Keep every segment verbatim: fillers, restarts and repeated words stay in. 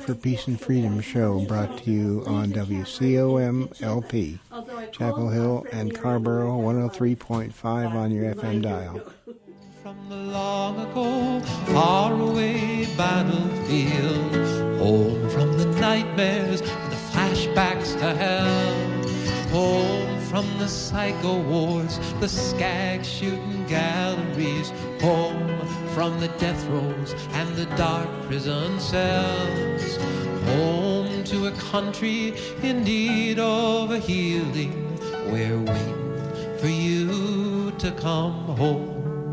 for Peace and Freedom show brought to you on W C O M L P, Chapel Hill and Carrboro, one oh three point five on your F M dial. From the long ago, faraway battlefield, home from the nightmares and the flashbacks to hell, home from the psycho wars, the skag shooting galleries, home from the death rows and the dark prison cells, home to a country in need of a healing. We're waiting for you to come home.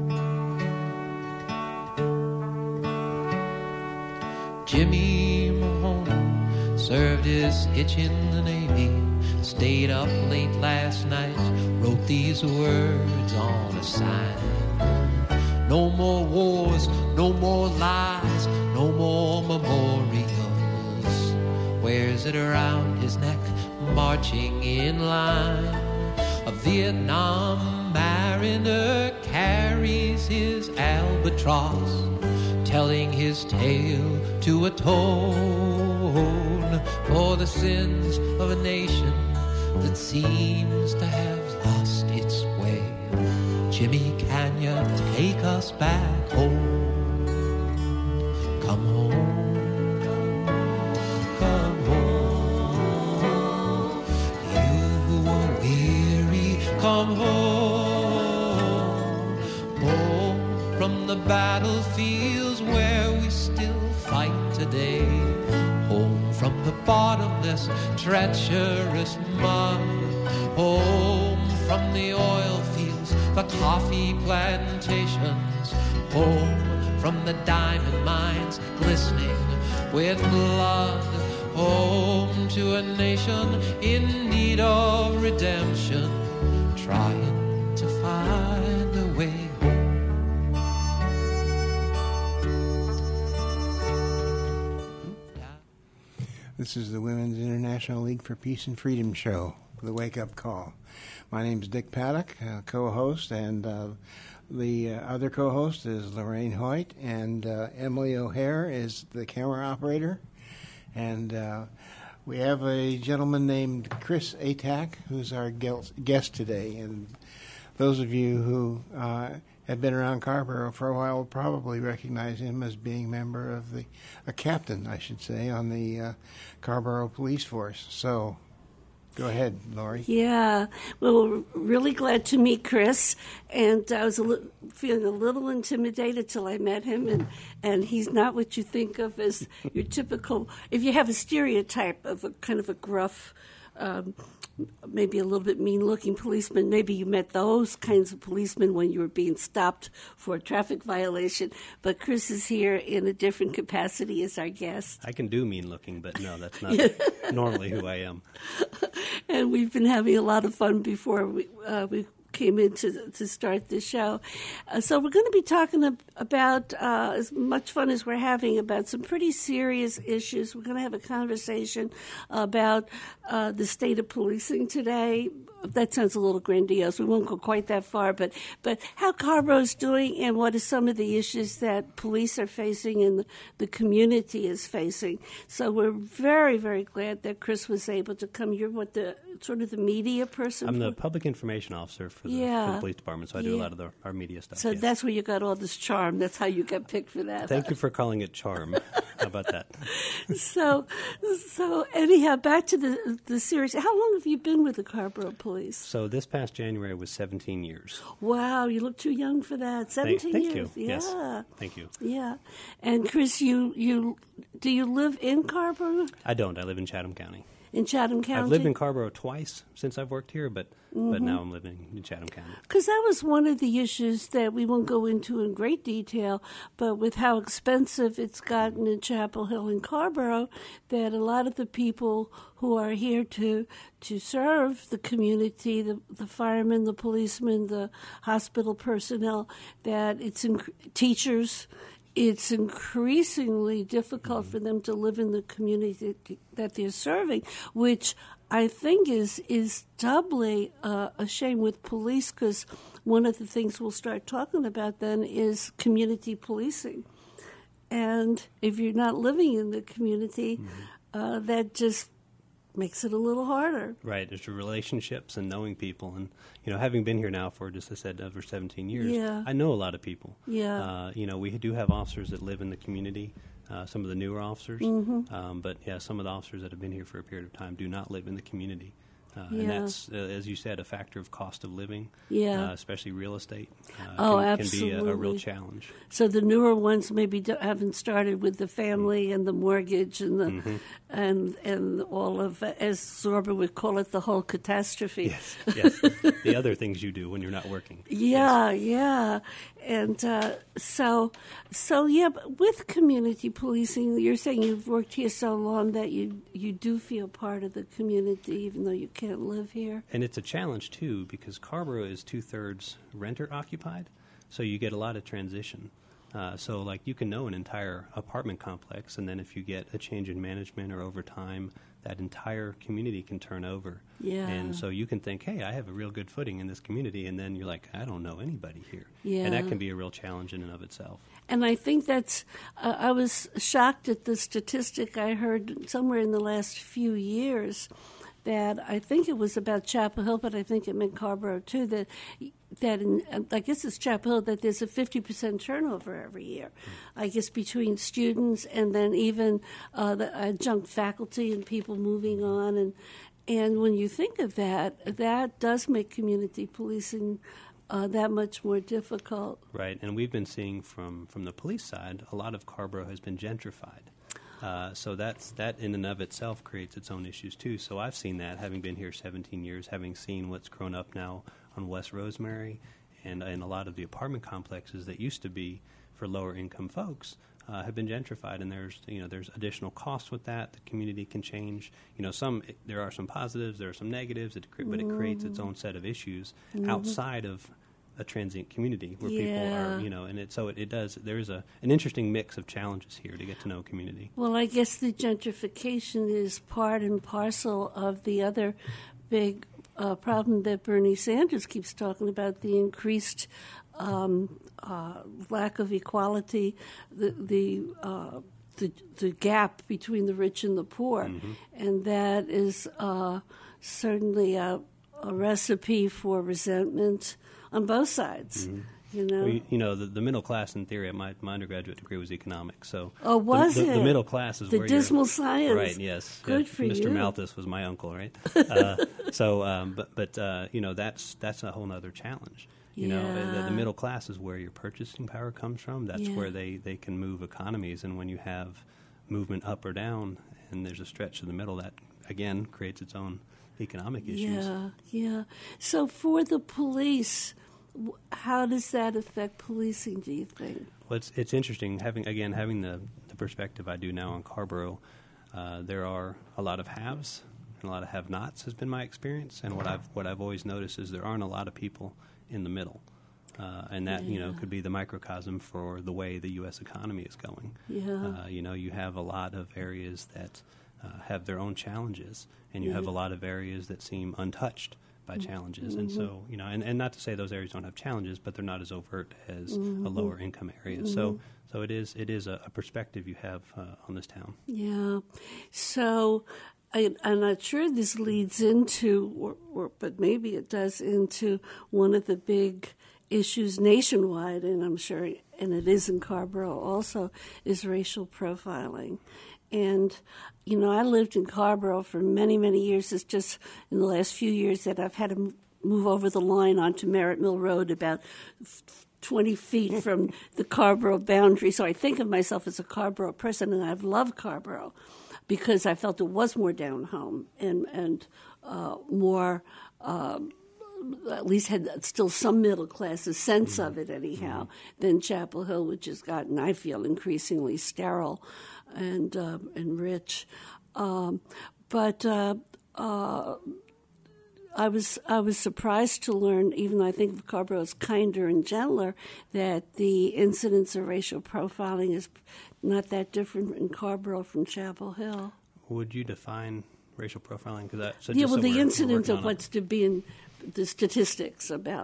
Jimmy Mahoney served his hitch in the Navy, stayed up late last night, wrote these words on a sign. No more wars, no more lies, no more memorials. Wears it around his neck, marching in line. A Vietnam mariner carries his albatross, telling his tale to atone for the sins of a nation that seems to have lost its way. Jimmy, can you take us back home? Come home, come home. You are weary, come home. Home from the battlefields where we still fight today. Home from the bottomless, treacherous mud. Home from the oil fields, the coffee plantations. Home from the diamond mines glistening with blood. Home to a nation in need of redemption, trying to find a way home. This is the Women's International League for Peace and Freedom show, the Wake Up Call. My name is Dick Paddock, uh, co-host, and uh, the uh, other co-host is Lorraine Hoyt, and uh, Emily O'Hare is the camera operator. And uh, we have a gentleman named Chris Atack, who's our guest today. And those of you who uh, have been around Carrboro for a while will probably recognize him as being a member of the, a captain, I should say, on the uh, Carrboro Police Force. So, go ahead, Lori. Yeah, well, we're really glad to meet Chris, and I was a li- feeling a little intimidated till I met him, and, and he's not what you think of as your typical, if you have a stereotype of a kind of a gruff, um, maybe a little bit mean-looking policeman. Maybe you met those kinds of policemen when you were being stopped for a traffic violation. But Chris is here in a different capacity as our guest. I can do mean-looking, but no, that's not normally who I am. And we've been having a lot of fun before we uh, we came in to, to start this show. Uh, so we're going to be talking ab- about, uh, as much fun as we're having, about some pretty serious issues. We're going to have a conversation about uh, the state of policing today. That sounds a little grandiose. We won't go quite that far, but but how Carrboro's doing and what are some of the issues that police are facing and the, the community is facing. So we're very, very glad that Chris was able to come. You're what, the sort of the media person? I'm the public information officer for the, yeah. for the police department, so I do yeah. a lot of the, our media stuff. So yes. that's where you got all this charm. That's how you got picked for that. Thank you for calling it charm. How about that? So, so anyhow, back to the the series. How long have you been with the Carrboro Police? So this past January was seventeen years. Wow, you look too young for that. seventeen thank, thank years. you. Yeah. Yes. Thank you. Yeah. And Chris, you you do you live in Carrboro? I don't. I live in Chatham County. In Chatham County? I've lived in Carrboro twice since I've worked here, but mm-hmm. but now I'm living in Chatham County. Because that was one of the issues that we won't go into in great detail, but with how expensive it's gotten in Chapel Hill and Carrboro, that a lot of the people who are here to to serve the community, the, the firemen, the policemen, the hospital personnel, that it's inc- teachers, it's increasingly difficult mm-hmm. for them to live in the community that they're serving, which I think is is doubly uh, a shame with police, because one of the things we'll start talking about then is community policing. And if you're not living in the community, Mm-hmm. uh, that just makes it a little harder. Right. There's the relationships and knowing people. And, you know, having been here now for, just as I said, over seventeen years, Yeah. I know a lot of people. Yeah. Uh, you know, we do have officers that live in the community, uh, some of the newer officers. Mm-hmm. Um, but, yeah, some of the officers that have been here for a period of time do not live in the community. Uh, Yeah. And that's, uh, as you said, a factor of cost of living, Yeah. uh, especially real estate. Uh, Oh, can, can be a, a real absolutely. challenge. So the newer ones maybe do, haven't started with the family and the mortgage and the Mm-hmm. and and all of, as Zorba would call it, the whole catastrophe. Yes, yes. The other things you do when you're not working. Yeah, yeah, and uh, so, so yeah. But with community policing, you're saying you've worked here so long that you you do feel part of the community, even though you can't live here. And it's a challenge, too, because Carrboro is two-thirds renter-occupied, so you get a lot of transition. Uh, so, like, you can know an entire apartment complex, and then if you get a change in management or over time, that entire community can turn over. Yeah. And so you can think, hey, I have a real good footing in this community, and then you're like, I don't know anybody here. Yeah. And that can be a real challenge in and of itself. And I think that's, uh, I was shocked at the statistic I heard somewhere in the last few years that I think it was about Chapel Hill, but I think it meant Carrboro too, that, that in, I guess it's Chapel Hill, that there's a fifty percent turnover every year. I guess between students and then even uh, the adjunct faculty and people moving on. And, and when you think of that, that does make community policing Uh, that much more difficult. Right, and we've been seeing from, from the police side, a lot of Carrboro has been gentrified. Uh, so that's that in and of itself creates its own issues too. So I've seen that, having been here seventeen years, having seen what's grown up now on West Rosemary, and in a lot of the apartment complexes that used to be for lower income folks uh, have been gentrified, and there's you know there's additional costs with that. The community can change. You know, some there are some positives, there are some negatives, it, but it creates its own set of issues Mm-hmm. outside of a transient community where people Yeah. are, you know, and it so it, it does. There is a an interesting mix of challenges here to get to know a community. Well, I guess the gentrification is part and parcel of the other big uh, problem that Bernie Sanders keeps talking about, the increased um, uh, lack of equality, the the, uh, the the gap between the rich and the poor, Mm-hmm. and that is uh, certainly a, a recipe for resentment on both sides. You know, Well, you, you know, the, the middle class in theory. My, my undergraduate degree was economics, so Oh, was the, the, it? the middle class is The where dismal you're, science. right? Yes, Good yeah, for Mister you. Malthus was my uncle, right? uh, so, um, but but uh, you know, that's that's a whole other challenge. You know, uh, the, Yeah. the middle class is where your purchasing power comes from. That's Yeah. where they, they can move economies, and when you have movement up or down, and there's a stretch to the middle, that again creates its own economic issues. Yeah, yeah. So for the police, w- how does that affect policing, do you think? Well, it's, it's interesting having again having the, the perspective I do now on Carrboro. Uh, there are a lot of haves and a lot of have-nots has been my experience, and what I've what I've always noticed is there aren't a lot of people in the middle, uh, and that you know Yeah. could be the microcosm for the way the U S economy is going. Yeah. Uh, you know, you have a lot of areas that uh, have their own challenges, and you have a lot of areas that seem untouched by challenges. And so, you know, and, and not to say those areas don't have challenges, but they're not as overt as a lower income area. So, so it is it is a, a perspective you have uh, on this town. Yeah. So I, I'm not sure this leads into, or, or, but maybe it does, into one of the big issues nationwide, and I'm sure, and it is in Carrboro also, is racial profiling. And, you know, I lived in Carrboro for many, many years. It's just in the last few years that I've had to m- move over the line onto Merritt Mill Road about f- twenty feet from the Carrboro boundary. So I think of myself as a Carrboro person, and I've loved Carrboro because I felt it was more down home and, and uh, more... Um, at least had still some middle class, a sense of it anyhow, than Chapel Hill, which has gotten, I feel, increasingly sterile and uh, and rich. Um, but uh, uh, I was I was surprised to learn, even though I think Carrboro is kinder and gentler, that the incidence of racial profiling is not that different in Carrboro from Chapel Hill. Would you define racial profiling? Because that so Yeah, just well, so the we're- we're incidence working of on a- what's to be in the statistics about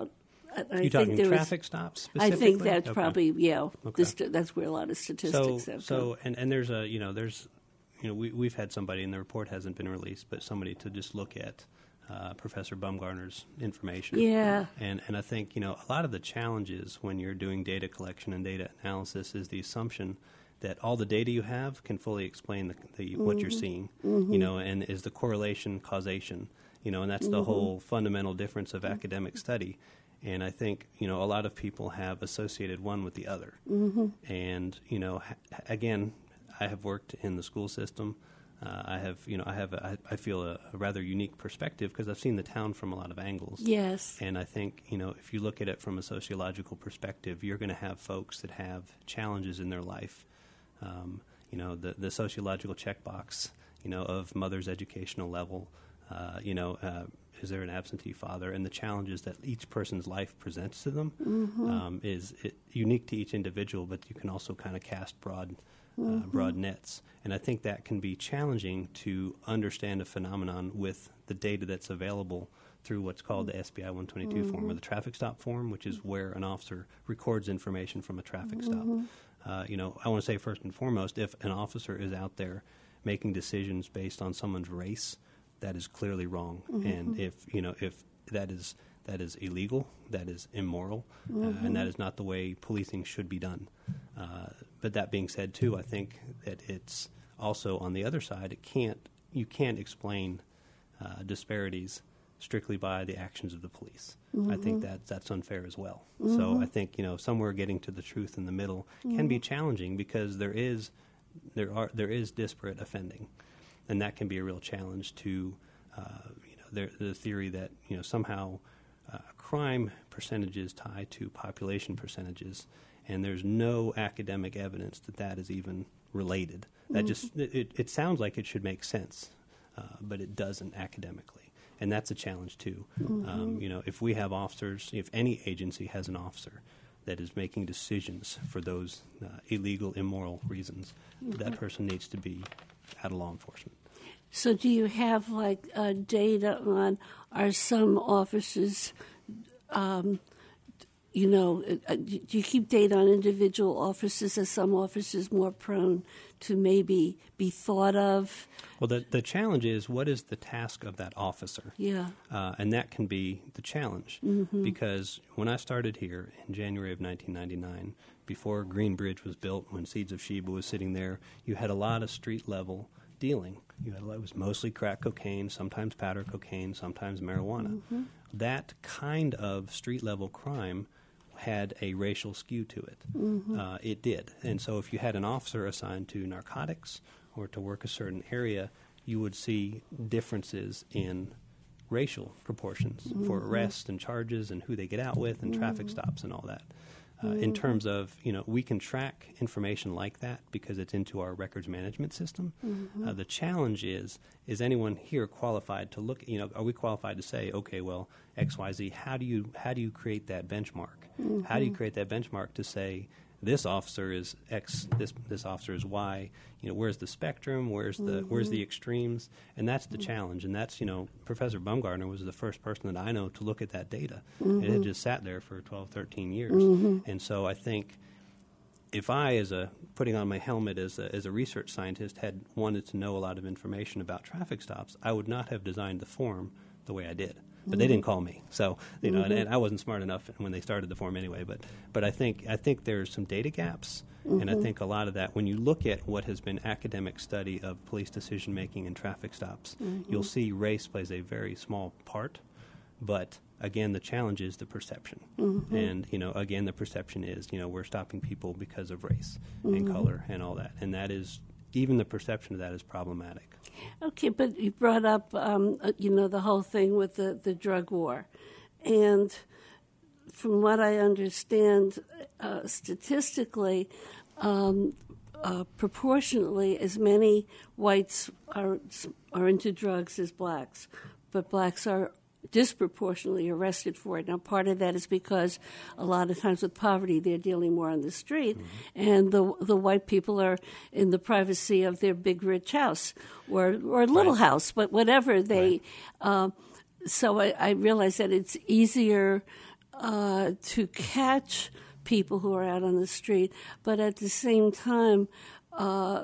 I You talking think there traffic was, stops I specifically? think that's Okay. probably yeah. Okay. The st- that's where a lot of statistics So, have so come. and, and there's a you know there's you know we we've had somebody, and the report hasn't been released, but somebody to just look at uh, Professor Bumgarner's information. Yeah. And and I think you know a lot of the challenges when you're doing data collection and data analysis is the assumption that all the data you have can fully explain the, the Mm-hmm. what you're seeing, you know, and is the correlation causation, you know, and that's Mm-hmm. the whole fundamental difference of academic study. And I think, you know, a lot of people have associated one with the other. Mm-hmm. And, you know, ha- again, I have worked in the school system. Uh, I have, you know, I have, a, I, I feel a, a rather unique perspective because I've seen the town from a lot of angles. Yes. And I think, you know, if you look at it from a sociological perspective, you're going to have folks that have challenges in their life. Um, you know, the, the sociological checkbox, you know, of mother's educational level, uh, you know, uh, is there an absentee father, and the challenges that each person's life presents to them Mm-hmm. um, is it, unique to each individual, but you can also kind of cast broad, uh, Mm-hmm. broad nets. And I think that can be challenging to understand a phenomenon with the data that's available through what's called the S B I one twenty-two Mm-hmm. form, or the traffic stop form, which is where an officer records information from a traffic Mm-hmm. stop. Uh, you know, I want to say first and foremost, if an officer is out there making decisions based on someone's race, that is clearly wrong. Mm-hmm. And if you know if that is that is illegal, that is immoral, Mm-hmm. uh, and that is not the way policing should be done. Uh, but that being said, too, I think that it's also on the other side. It can't you can't explain uh, disparities strictly by the actions of the police. Mm-hmm. I think that that's unfair as well. Mm-hmm. So I think you know somewhere getting to the truth in the middle mm-hmm. can be challenging because there is there are there is disparate offending, and that can be a real challenge to uh, you know there, the theory that you know somehow uh, crime percentages tie to population percentages, and there's no academic evidence that that is even related. That mm-hmm. just it, it sounds like it should make sense, uh, but it doesn't academically. And that's a challenge, too. Mm-hmm. Um, you know, if we have officers, if any agency has an officer that is making decisions for those uh, illegal, immoral reasons, mm-hmm. that person needs to be out of law enforcement. So do you have, like, uh, data on, are some officers, um, you know, uh, do you keep data on individual officers? Are some officers more prone to maybe be thought of? Well, the the challenge is, what is the task of that officer? Yeah. Uh, and that can be the challenge. Mm-hmm. Because when I started here in January of nineteen ninety-nine, before Green Bridge was built, when Seeds of Sheba was sitting there, you had a lot of street-level dealing. You had a lot, it was mostly crack cocaine, sometimes powder cocaine, sometimes marijuana. Mm-hmm. That kind of street-level crime had a racial skew to it. Mm-hmm. Uh, it did. And so if you had an officer assigned to narcotics or to work a certain area, you would see differences in racial proportions mm-hmm. for arrests and charges and who they get out with and mm-hmm. traffic stops and all that. Uh, mm-hmm. In terms of, you know, we can track information like that because it's into our records management system. Mm-hmm. Uh, the challenge is, is anyone here qualified to look, you know, are we qualified to say, okay, well, X, Y, Z, how do you, how do you create that benchmark? Mm-hmm. How do you create that benchmark to say, this officer is X, this this officer is Y. You know, where's the spectrum? Where's the mm-hmm. where's the extremes? And that's the mm-hmm. challenge. And that's, you know, Professor Bumgarner was the first person that I know to look at that data. Mm-hmm. It had just sat there for twelve, thirteen years. Mm-hmm. And so I think if I, as a putting on my helmet as a, as a research scientist, had wanted to know a lot of information about traffic stops, I would not have designed the form the way I did. But they didn't call me, so you know, mm-hmm. and, and I wasn't smart enough when they started the form anyway. But but I think I think there's some data gaps, mm-hmm. and I think a lot of that, when you look at what has been academic study of police decision making and traffic stops, mm-hmm. you'll see race plays a very small part. But again, the challenge is the perception, mm-hmm. and you know, again, the perception is, you know, we're stopping people because of race mm-hmm. and color and all that, and that is, even the perception of that is problematic. Okay, but you brought up, um, uh, you know, the whole thing with the, the drug war. And from what I understand, uh, statistically, um, uh, proportionately, as many whites are are into drugs as blacks, but blacks are disproportionately arrested for it. Now, part of that is because a lot of times with poverty, they're dealing more on the street, mm-hmm. and the the white people are in the privacy of their big rich house or or little right. house, but whatever they. Right. Uh, so I, I realize that it's easier uh, to catch people who are out on the street, but at the same time, uh,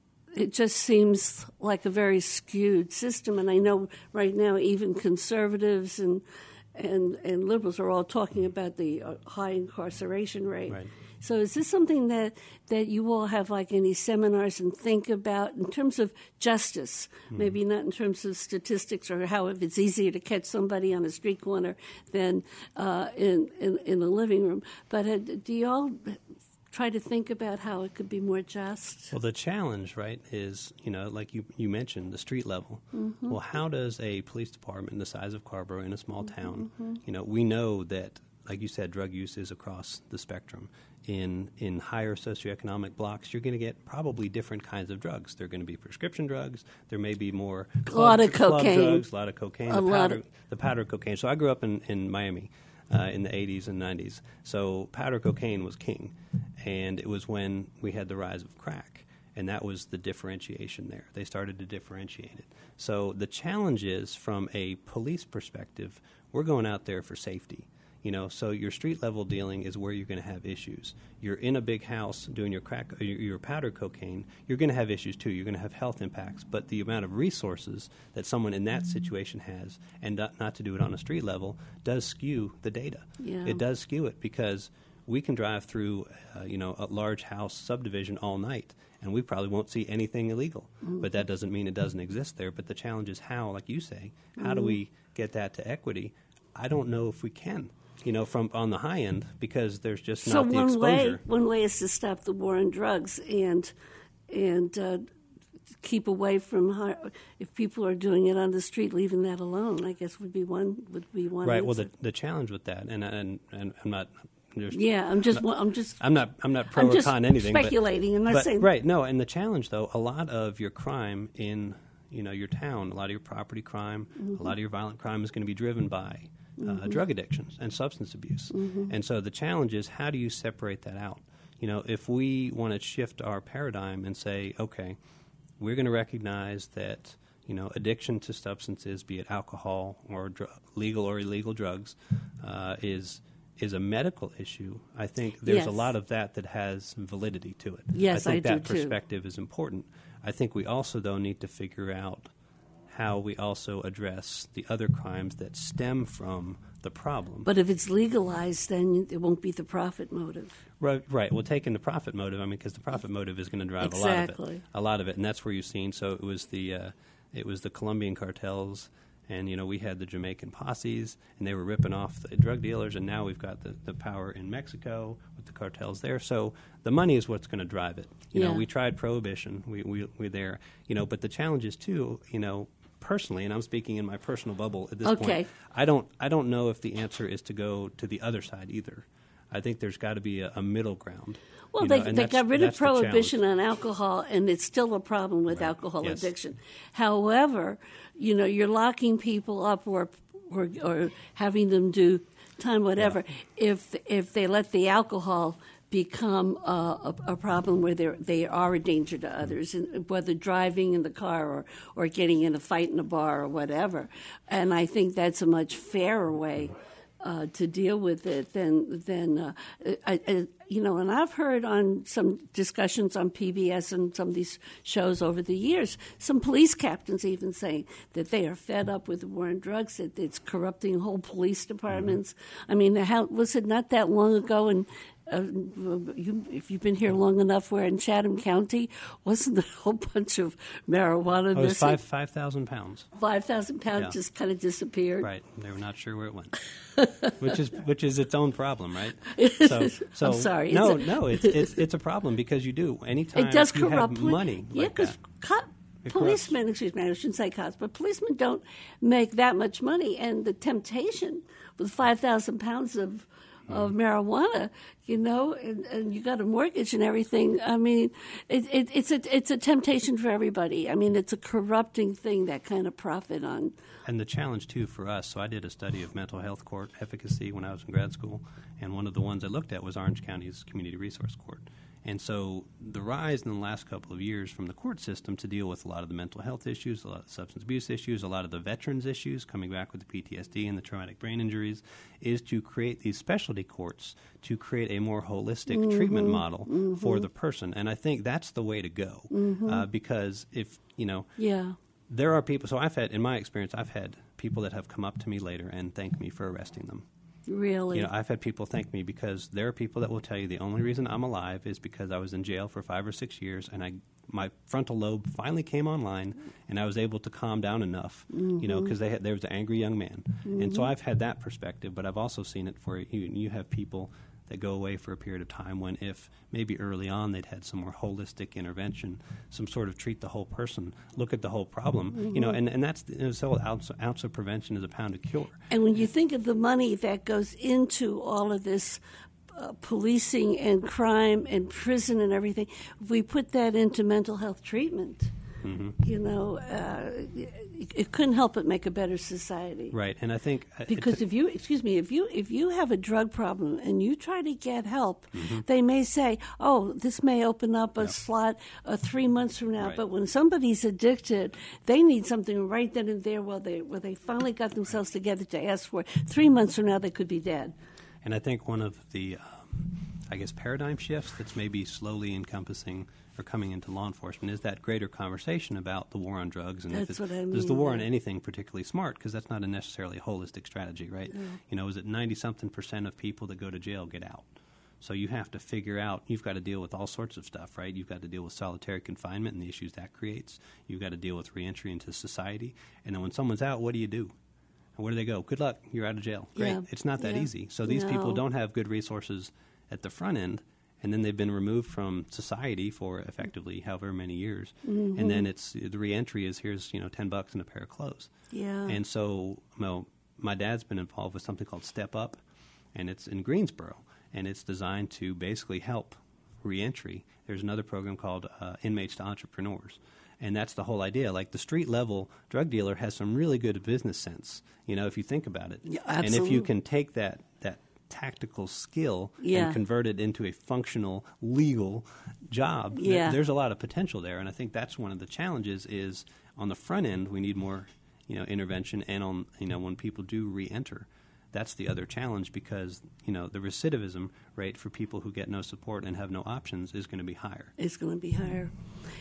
it just seems like a very skewed system. And I know right now even conservatives and and, and liberals are all talking about the uh, high incarceration rate. Right. So is this something that, that you all have like any seminars and think about in terms of justice, mm-hmm. maybe not in terms of statistics or how if it's easier to catch somebody on a street corner than uh, in, in, in the living room. But uh, do you all try to think about how it could be more just? Well, the challenge, right, is, you know, like you, you mentioned, the street level. Mm-hmm. Well, how does a police department the size of Carrboro in a small mm-hmm. town, mm-hmm. you know, we know that, like you said, drug use is across the spectrum. In in higher socioeconomic blocks, you're going to get probably different kinds of drugs. There are going to be prescription drugs. There may be more club, a lot of club cocaine. drugs, a lot of cocaine, a the, lot powder, of the powder cocaine. So I grew up in, in Miami uh, in the eighties and nineties. So powder cocaine was king. And it was when we had the rise of crack. And that was the differentiation there. They started to differentiate it. So the challenge is, from a police perspective, we're going out there for safety. You know, so your street level dealing is where you're going to have issues. You're in a big house doing your crack, your, your powder cocaine. You're going to have issues too. You're going to have health impacts. But the amount of resources that someone in that situation has, and not, not to do it on a street level, does skew the data. Yeah. It does skew it because we can drive through, uh, you know, a large house subdivision all night, and we probably won't see anything illegal. Mm-hmm. But that doesn't mean it doesn't exist there. But the challenge is how, like you say, how mm-hmm. do we get that to equity? I don't know if we can. You know, from on the high end, because there's just so not the one exposure. way one way is to stop the war on drugs and and uh, keep away from high, if people are doing it on the street, leaving that alone. I guess would be one would be one. Right. Answer. Well, the the challenge with that, and and and I'm not. Yeah, I'm just. Not, I'm just. I'm not. I'm not pro I'm or just con anything. Speculating. But, I'm not but, saying. Right. No. And the challenge, though, a lot of your crime in you know your town, a lot of your property crime, mm-hmm. a lot of your violent crime is going to be driven by uh, mm-hmm. drug addictions and substance abuse. Mm-hmm. And so the challenge is, how do you separate that out? You know, if we want to shift our paradigm and say, okay, we're going to recognize that, you know, addiction to substances, be it alcohol or dr- legal or illegal drugs, uh, is is a medical issue. I think there's yes. a lot of that that has validity to it. Yes, I think I that do perspective too. is important. I think we also, though, need to figure out how we also address the other crimes that stem from the problem. But if it's legalized, then it won't be the profit motive. Right, right. Well, taking the profit motive, I mean, because the profit motive is going to drive exactly. a lot of it. A lot of it, and that's where you've seen. So it was the, uh, it was the Colombian cartels, and you know we had the Jamaican posses, and they were ripping off the drug dealers, and now we've got the, the power in Mexico with the cartels there. So the money is what's going to drive it. You yeah. know, we tried prohibition. We we we're there. You know, but the challenge is too. You know. Personally, and I'm speaking in my personal bubble at this okay. point, I don't I don't know if the answer is to go to the other side either. I think there's got to be a, a middle ground. Well, you they, know, they got rid of prohibition the on alcohol, and it's still a problem with right. alcohol yes. addiction. However, you know, you're locking people up or or, or having them do time, whatever, yeah. if if they let the alcohol become uh, a, a problem where they they are a danger to others, and whether driving in the car or, or getting in a fight in a bar or whatever. And I think that's a much fairer way uh, to deal with it than than uh, I, I, you know. And I've heard on some discussions on P B S and some of these shows over the years, some police captains even saying that they are fed up with the war on drugs, that it's corrupting whole police departments. Mm-hmm. I mean, how was it not that long ago and Uh, you, if you've been here long enough, where in Chatham County wasn't a whole bunch of marijuana oh, it was missing? five five thousand pounds. Five thousand pounds yeah. just kind of disappeared. Right, they were not sure where it went, which is which is its own problem, right? So, so I'm sorry. No, it's a, no, it's it's it's a problem because you do anytime it does you corrupt have money. Yeah, like because co- policemen, excuse me, I shouldn't say cops, but policemen don't make that much money, and the temptation with five thousand pounds of of marijuana, you know, and, and you got a mortgage and everything. I mean, it, it, it's a it's a temptation for everybody. I mean, it's a corrupting thing, that kind of profit on. And the challenge too for us. So I did a study of mental health court efficacy when I was in grad school, and one of the ones I looked at was Orange County's Community Resource Court. And so the rise in the last couple of years from the court system to deal with a lot of the mental health issues, a lot of the substance abuse issues, a lot of the veterans issues coming back with the P T S D and the traumatic brain injuries, is to create these specialty courts to create a more holistic mm-hmm. treatment model mm-hmm. for the person. And I think that's the way to go mm-hmm. uh, because if, you know, yeah. there are people, so I've had, in my experience, I've had people that have come up to me later and thank me for arresting them. Really? You know, I've had people thank me because there are people that will tell you the only reason I'm alive is because I was in jail for five or six years and I my frontal lobe finally came online and I was able to calm down enough, mm-hmm. you know, because they had, there was an angry young man. Mm-hmm. And so I've had that perspective, but I've also seen it for you. You have people that go away for a period of time when if maybe early on they'd had some more holistic intervention, some sort of treat the whole person, look at the whole problem, mm-hmm. you know, and, and that's the whole ounce, ounce of prevention is a pound of cure. And when you think of the money that goes into all of this uh, policing and crime and prison and everything, if we put that into mental health treatment, mm-hmm. you know, uh, it, it couldn't help but make a better society. Right, and I think uh, because if you, excuse me, if you if you have a drug problem and you try to get help, mm-hmm. they may say, "Oh, this may open up a yeah. slot uh, three months from now." Right. But when somebody's addicted, they need something right then and there. While they where they finally got themselves right. together to ask for it. Three months from now, they could be dead. And I think one of the, um, I guess, paradigm shifts that's maybe slowly encompassing or coming into law enforcement is that greater conversation about the war on drugs. And that's if what I mean. Is the war on anything particularly smart? Because that's not a necessarily a holistic strategy, right? No. You know, is it ninety-something percent of people that go to jail get out? So you have to figure out, you've got to deal with all sorts of stuff, right? You've got to deal with solitary confinement and the issues that creates. You've got to deal with reentry into society. And then when someone's out, what do you do? Where do they go? Good luck. You're out of jail. Great. Yeah. It's not that yeah. easy. So these no. people don't have good resources at the front end, and then they've been removed from society for effectively however many years. Mm-hmm. And then it's the reentry is here's you know ten bucks and a pair of clothes. Yeah. And so well, my dad's been involved with something called Step Up, and it's in Greensboro, and it's designed to basically help reentry. There's another program called uh, Inmates to Entrepreneurs. And that's the whole idea. Like the street level drug dealer has some really good business sense, you know, if you think about it. Yeah, and absolutely. if you can take that, that tactical skill yeah. and convert it into a functional, legal job, yeah. th- there's a lot of potential there. And I think that's one of the challenges is on the front end, we need more, you know, intervention. And on, you know, when people do re-enter, that's the other challenge because, you know, the recidivism rate for people who get no support and have no options is going to be higher. It's going to be higher.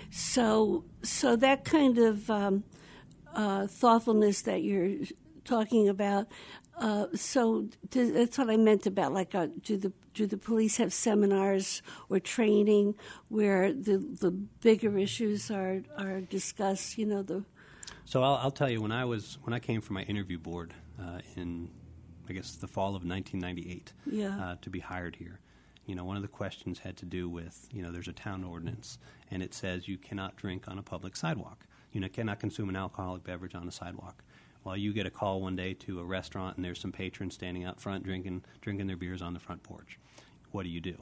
So so that kind of um, uh, thoughtfulness that you're talking about, uh, so do, that's what I meant about, like, uh, do the do the police have seminars or training where the the bigger issues are, are discussed, you know, the... So I'll, I'll tell you, when I was when I came for my interview board uh, in I guess the fall of nineteen ninety-eight yeah. uh, to be hired here. You know, one of the questions had to do with, you know, there's a town ordinance, and it says you cannot drink on a public sidewalk. You know, cannot consume an alcoholic beverage on a sidewalk. Well, you get a call one day to a restaurant, and there's some patrons standing out front drinking drinking their beers on the front porch. What do you do?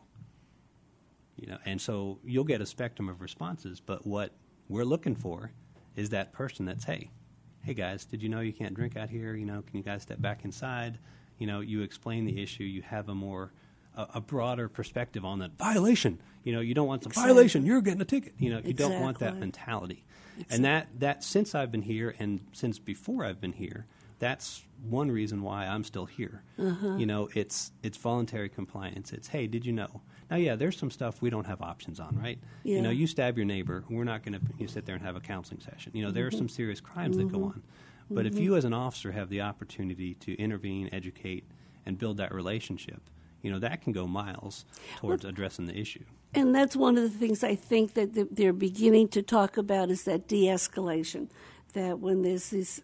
You know, and so you'll get a spectrum of responses, but what we're looking for is that person that's, hey, hey guys, did you know you can't drink out here? You know, can you guys step back inside? You know, you explain the issue. You have a more, a, a broader perspective on that violation. You know, you don't want some exactly. violation. You're getting a ticket. You know, you exactly. don't want that mentality. Exactly. And that, that since I've been here and since before I've been here, that's one reason why I'm still here. Uh-huh. You know, it's it's voluntary compliance. It's, hey, did you know? Now, yeah, there's some stuff we don't have options on, right? Yeah. You know, you stab your neighbor, we're not going to you sit there and have a counseling session. You know, there mm-hmm. are some serious crimes mm-hmm. that go on. But mm-hmm. if you as an officer have the opportunity to intervene, educate, and build that relationship, you know, that can go miles towards well, addressing the issue. And that's one of the things I think that they're beginning to talk about is that de-escalation, that when there's these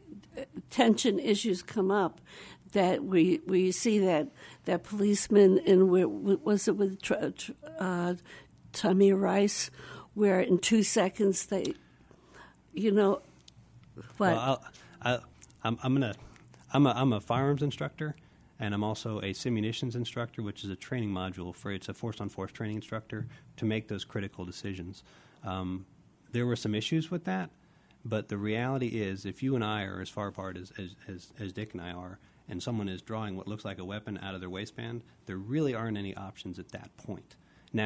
tension issues come up, that we we see that that policemen in where was it with uh, Tamir Rice, where in two seconds they, you know, what? Well, I'll, I, I'm I'm gonna I'm a I'm a firearms instructor, and I'm also a simunitions instructor, which is a training module for it's a force on force training instructor to make those critical decisions. Um, there were some issues with that. But the reality is, if you and I are as far apart as, as, as, as Dick and I are, and someone is drawing what looks like a weapon out of their waistband, there really aren't any options at that point. Now,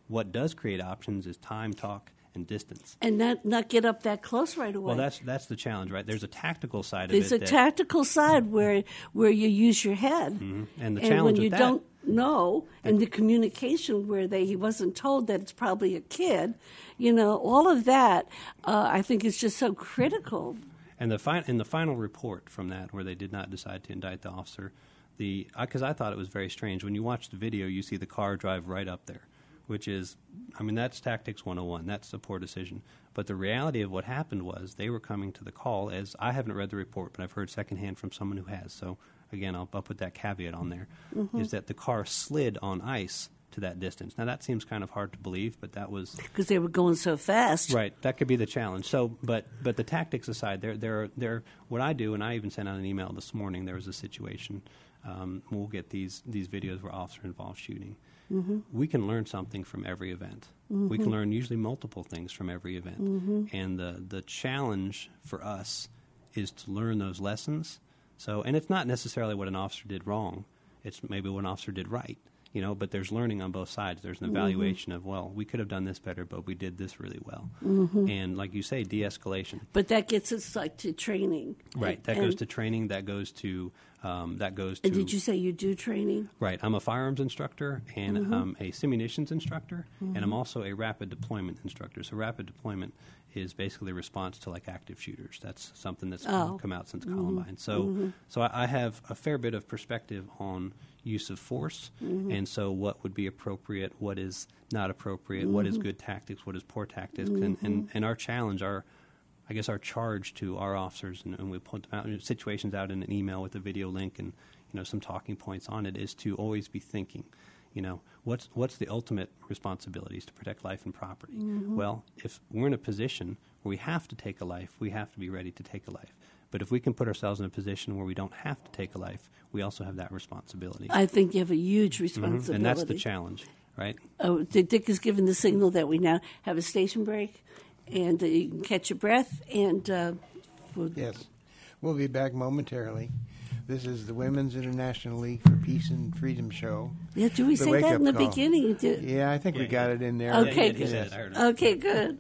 what does create options is time, talk, and distance. And not, not get up that close right away. Well, that's that's the challenge, right? There's a tactical side There's of it. There's a tactical side where where you use your head. Mm-hmm. And the and challenge when with you that, don't know, and the communication where they he wasn't told that it's probably a kid, you know, all of that, uh, I think is just so critical. And the fi- in the final report from that, where they did not decide to indict the officer, the because I thought it was very strange. When you watch the video, you see the car drive right up there, which is, I mean, that's Tactics one oh one. That's a poor decision. But the reality of what happened was they were coming to the call, as I haven't read the report, but I've heard secondhand from someone who has. So, again, I'll, I'll put that caveat on there, mm-hmm. is that the car slid on ice to that distance. Now, that seems kind of hard to believe, but that was... Because they were going so fast. Right. That could be the challenge. So, but but the tactics aside, there, there, there, what I do, and I even sent out an email this morning, there was a situation, um, we'll get these, these videos where officer-involved shooting. Mm-hmm. We can learn something from every event. Mm-hmm. We can learn usually multiple things from every event. Mm-hmm. And the, the challenge for us is to learn those lessons. So, and it's not necessarily what an officer did wrong. It's maybe what an officer did right. You know, but there's learning on both sides. There's an evaluation mm-hmm. of, well, we could have done this better, but we did this really well. Mm-hmm. And like you say, de-escalation. But that gets us like to training. Right. That and, goes to training. That goes to um, that goes to. And did you say you do training? Right. I'm a firearms instructor and mm-hmm. um, a simunitions instructor, mm-hmm. and I'm also a rapid deployment instructor. So rapid deployment is basically a response to like active shooters. That's something that's oh. come out since mm-hmm. Columbine. So mm-hmm. so I, I have a fair bit of perspective on use of force, mm-hmm. and so what would be appropriate, what is not appropriate, mm-hmm. what is good tactics, what is poor tactics, mm-hmm. and, and, and our challenge, our I guess our charge to our officers, and, and we put them out, situations out in an email with a video link and you know some talking points on it, is to always be thinking, you know, what's what's the ultimate responsibilities to protect life and property? Mm-hmm. Well, if we're in a position where we have to take a life, we have to be ready to take a life. But if we can put ourselves in a position where we don't have to take a life, we also have that responsibility. I think you have a huge responsibility. Mm-hmm. And that's the challenge, right? Oh, Dick has given the signal that we now have a station break, and uh, you can catch your breath. And uh, we'll yes, we'll be back momentarily. This is the Women's International League for Peace and Freedom show. Yeah, did we the say that in the call. beginning? Did, yeah, I think yeah, we got yeah. it in there. Okay, yeah, good. Said, I heard it. Okay, good.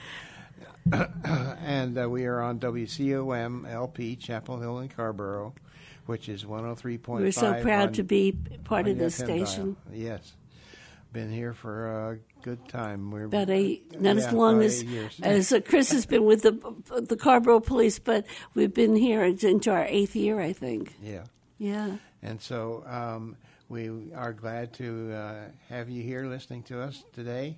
And uh, we are on W C O M L P, Chapel Hill and Scarborough, which is one oh three point five. We're so proud on, to be part of your this station. Dial. Yes. Been here for a good time. We're About eight, not yeah, as long about as, eight years. as uh, Chris has been with the the Scarborough Police, but we've been here into our eighth year, I think. Yeah. Yeah. And so um, we are glad to uh, have you here listening to us today.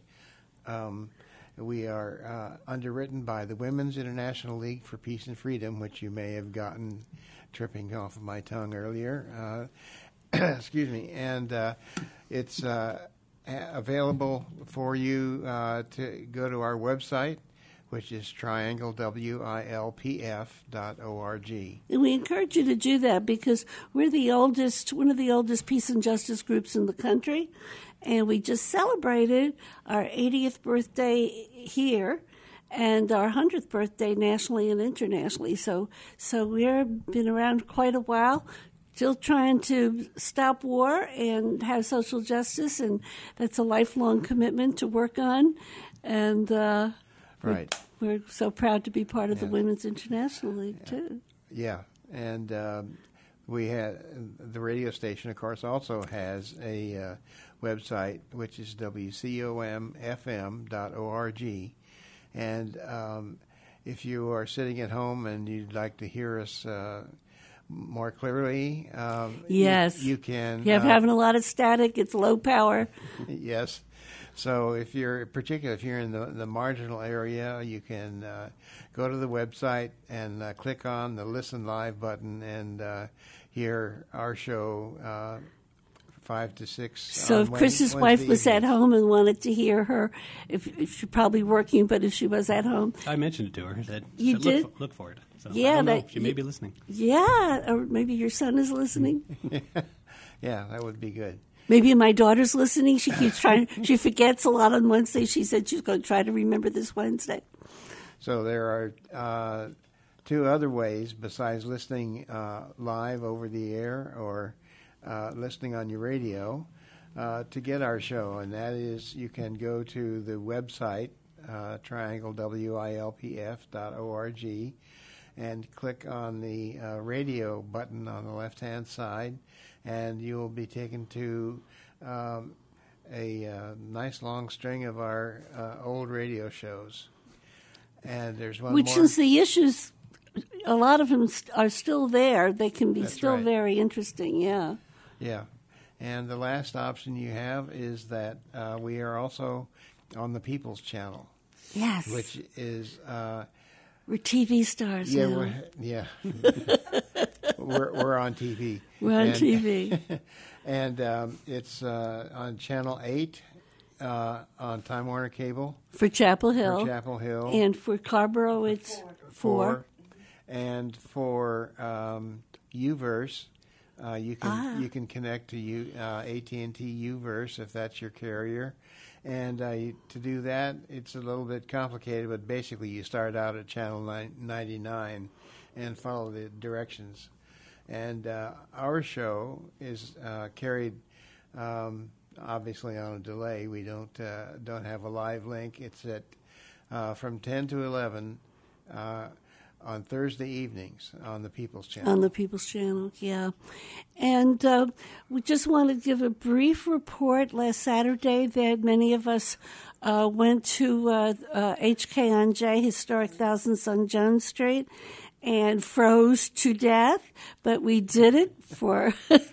Um, we are uh, underwritten by the Women's International League for Peace and Freedom, which you may have gotten tripping off of my tongue earlier. Uh, excuse me. And uh, it's uh, a- available for you uh, to go to our website, which is triangle w i l p f dot org. And we encourage you to do that because we're the oldest, one of the oldest peace and justice groups in the country. And we just celebrated our eightieth birthday here and our one hundredth birthday nationally and internationally. So so we've been around quite a while, still trying to stop war and have social justice, and that's a lifelong commitment to work on. And uh, Right. we're, we're so proud to be part of Yeah. the Women's International League, Yeah. too. Yeah, and um, we had the radio station, of course, also has a uh, website which is w c o m f m dot org, and um, if you are sitting at home and you'd like to hear us uh, more clearly, um, Yes. you, you can. You're uh, having a lot of static. It's low power. Yes. So if you're, particularly if you're in the, the marginal area, you can uh, go to the website and uh, click on the Listen Live button and uh, hear our show uh, five to six. So on if Chris's Wednesday wife was at evenings. home and wanted to hear her, if, if she's probably working, but if she was at home, I mentioned it to her. That You said, did? Look for, look for it. So Yeah, I don't know. that- She may you- be listening. yeah, or maybe your son is listening. Yeah, that would be good. Maybe my daughter's listening. She keeps trying. She forgets a lot on Wednesday. She said she's going to try to remember this Wednesday. So there are uh, two other ways besides listening uh, live over the air or uh, listening on your radio. uh, to get our show, and that is you can go to the website, uh, triangle w i l p f dot org, and click on the uh, radio button on the left-hand side, and you will be taken to um, a uh, nice long string of our uh, old radio shows. And there's one Which, more. since the issues, a lot of them st- are still there, they can be That's still right. very interesting, yeah. Yeah. And the last option you have is that uh, we are also on the People's Channel, Yes. which is... Uh, We're T V stars yeah, now. we're, yeah. we're, we're on T V. We're on And- T V. And um, it's uh, on Channel eight uh, on Time Warner Cable For Chapel Hill. for Chapel Hill. And for Carborough, it's four. And for um, UVerse, uh, you can Ah. you can connect to U, uh, A T and T UVerse if that's your carrier. And uh, you, to do that, it's a little bit complicated, but basically you start out at channel ninety-nine and follow the directions. And uh, our show is uh, carried um, obviously on a delay. We don't uh, don't have a live link. It's at uh, from ten to eleven uh, on Thursday evenings on the People's Channel. On the People's Channel, yeah. And uh, we just want to give a brief report last Saturday that many of us uh, went to uh, uh, H K on J, Historic Thousands on Jones Street, and froze to death, but we did it for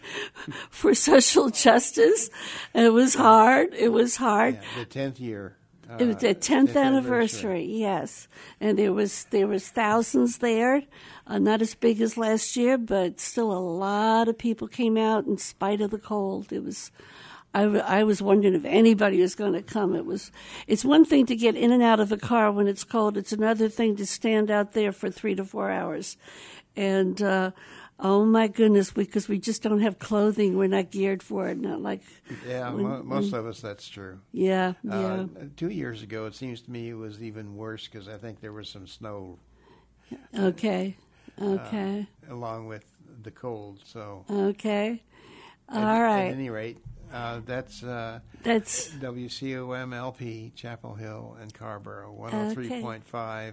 for social justice. It was hard. It was hard. Yeah, the tenth year. Uh, It was the tenth anniversary, yes, and there was there was thousands there, uh, not as big as last year, but still a lot of people came out in spite of the cold. It was, I, w- I was wondering if anybody was going to come. It was, it's one thing to get in and out of a car when it's cold. It's another thing to stand out there for three to four hours, and. Uh, Oh my goodness! Because we just don't have clothing, we're not geared for it. Not like Yeah, when- mo- most of us, that's true. yeah, yeah. Uh, two years ago, it seems to me it was even worse because I think there was some snow Okay, okay, along with the cold. So, okay. at, All right. At any rate, uh, that's uh, That's W C O M L P, Chapel Hill and Carborough, one oh three point five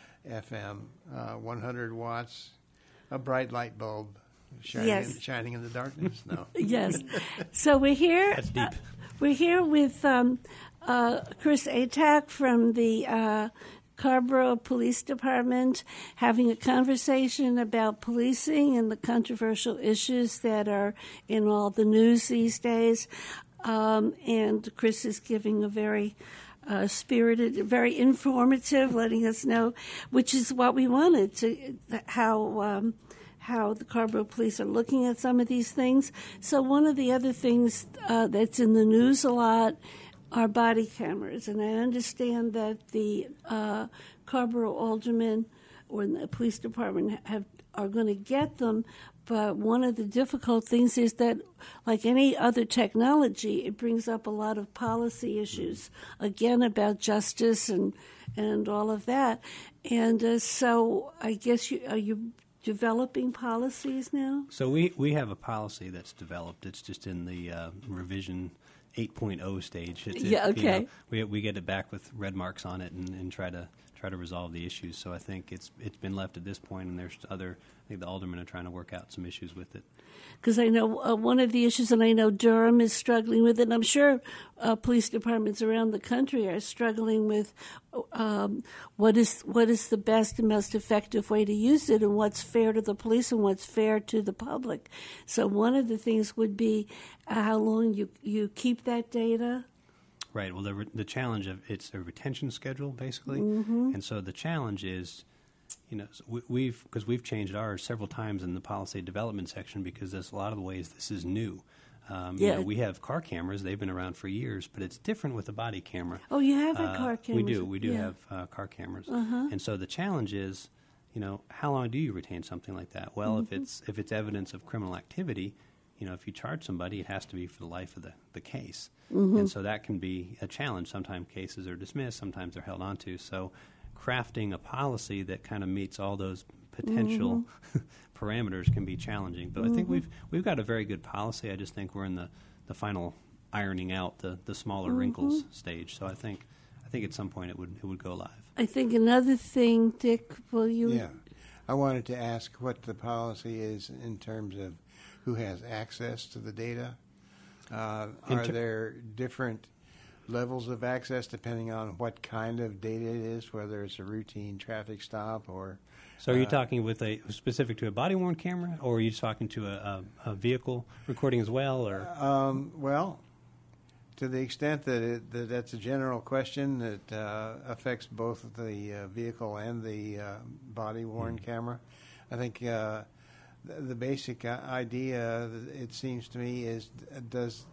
F M, uh, one hundred watts, a bright light bulb shining, Yes. in, shining in the darkness. No. yes. So we're here. That's deep. uh, we're here with um, uh, Chris Atack from the uh, Carborough Police Department, having a conversation about policing and the controversial issues that are in all the news these days. Um, and Chris is giving a very uh, spirited, very informative, letting us know, which is what we wanted to how. Um, how the Carborough Police are looking at some of these things. So one of the other things uh, that's in the news a lot are body cameras, and I understand that the uh, Carborough aldermen or the police department have are going to get them. But one of the difficult things is that, like any other technology, it brings up a lot of policy issues, again, about justice and and all of that. And uh, so I guess you are you developing policies now? So we, we have a policy that's developed. It's just in the uh, revision eight point oh stage. It's, Yeah, it, you okay. know, we we get it back with red marks on it and, and try to try to resolve the issues. So I think it's it's been left at this point, and there's other. I think the aldermen are trying to work out some issues with it. Because I know uh, one of the issues, and I know Durham is struggling with it, and I'm sure uh, police departments around the country are struggling with um, what is what is the best and most effective way to use it, and what's fair to the police and what's fair to the public. So one of the things would be uh, how long you, you keep that data. Right. Well, the re- the challenge of it's a retention schedule basically, Mm-hmm. and so the challenge is, you know, so we, we've because we've changed ours several times in the policy development section because there's a lot of the ways this is new. Um, Yeah. you know, we have car cameras; they've been around for years, but it's different with a body camera. Oh, you have a Uh, car camera. We do. We do Yeah. have uh, car cameras, Uh-huh. and so the challenge is, you know, how long do you retain something like that? Well, Mm-hmm. if it's if it's evidence of criminal activity, you know, if you charge somebody, it has to be for the life of the, the case. Mm-hmm. And so that can be a challenge. Sometimes cases are dismissed, sometimes they're held onto. So crafting a policy that kind of meets all those potential Mm-hmm. parameters can be challenging. But I think we've we've got a very good policy. I just think we're in the, the final ironing out the, the smaller Mm-hmm. wrinkles stage. So I think I think at some point it would it would go live. I think another thing, Dick, will you? Yeah. I wanted to ask what the policy is in terms of who has access to the data. Uh, In are ter- there different levels of access depending on what kind of data it is, whether it's a routine traffic stop or... So are you uh, talking with a specific to a body-worn camera, or are you just talking to a, a, a vehicle recording as well? Or Um, well, to the extent that, it, that that's a general question that uh, affects both the uh, vehicle and the uh, body-worn Mm. camera, I think uh, the, the basic uh, idea, it seems to me, is uh, does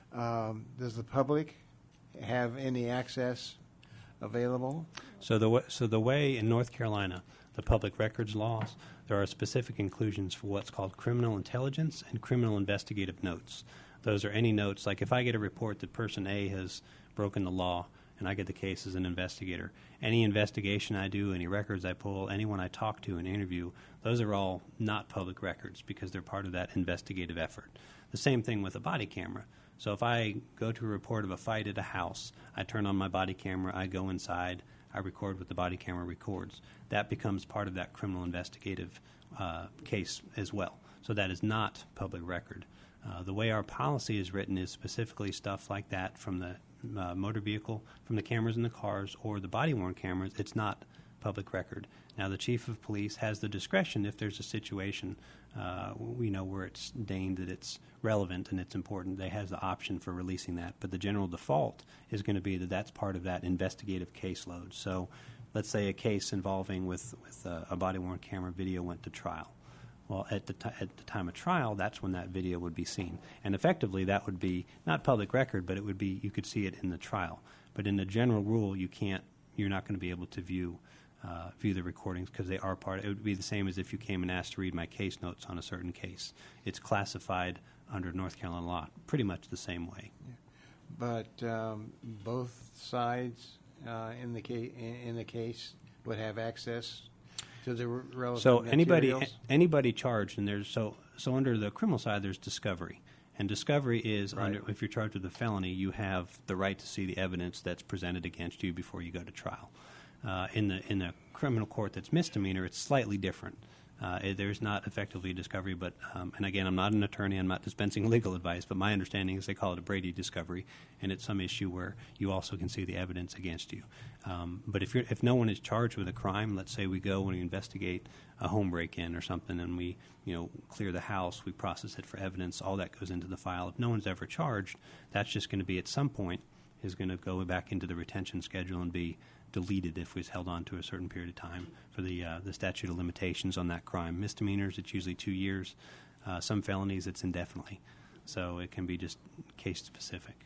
um, does the public have any access available? So the wa- so the way in North Carolina, the public records laws, there are specific inclusions for what's called criminal intelligence and criminal investigative notes. Those are any notes, like if I get a report that person A has broken the law and I get the case as an investigator, any investigation I do, any records I pull, anyone I talk to and interview, those are all not public records because they're part of that investigative effort. The same thing with a body camera. So if I go to a report of a fight at a house, I turn on my body camera, I go inside, I record what the body camera records. That becomes part of that criminal investigative uh, case as well. So that is not public record. Uh, the way our policy is written is specifically stuff like that from the uh, motor vehicle, from the cameras in the cars, or the body-worn cameras. It's not public record. Now, the chief of police has the discretion if there's a situation uh, we know where it's deigned that it's relevant and it's important. They has the option for releasing that, but the general default is going to be that that's part of that investigative caseload. So, let's say a case involving with with uh, a body-worn camera video went to trial. Well, at the t- at the time of trial, that's when that video would be seen, and effectively that would be not public record, but it would be you could see it in the trial. But in the general rule, you can't. You're not going to be able to view. Uh, view the recordings because they are part. It would be the same as if you came and asked to read my case notes on a certain case. It's classified under North Carolina law pretty much the same way. Yeah. But um, both sides uh, in the case in the case would have access to the re- relevant So anybody materials? anybody charged, and there's so so under the criminal side, there's discovery. And discovery is, Right. under, if you're charged with a felony, you have the right to see the evidence that's presented against you before you go to trial. Uh, in the in the criminal court that's misdemeanor, it's slightly different. Uh, it, there's not effectively discovery, but um, and again, I'm not an attorney. I'm not dispensing legal advice, but my understanding is they call it a Brady discovery, and it's some issue where you also can see the evidence against you. Um, but if you're if no one is charged with a crime, let's say we go and we investigate a home break-in or something, and we you know clear the house, we process it for evidence, all that goes into the file. If no one's ever charged, that's just going to be at some point is going to go back into the retention schedule and be deleted if it was held on to a certain period of time for the uh, the statute of limitations on that crime. Misdemeanors, it's usually two years. Uh, some felonies, it's indefinitely. So it can be just case specific.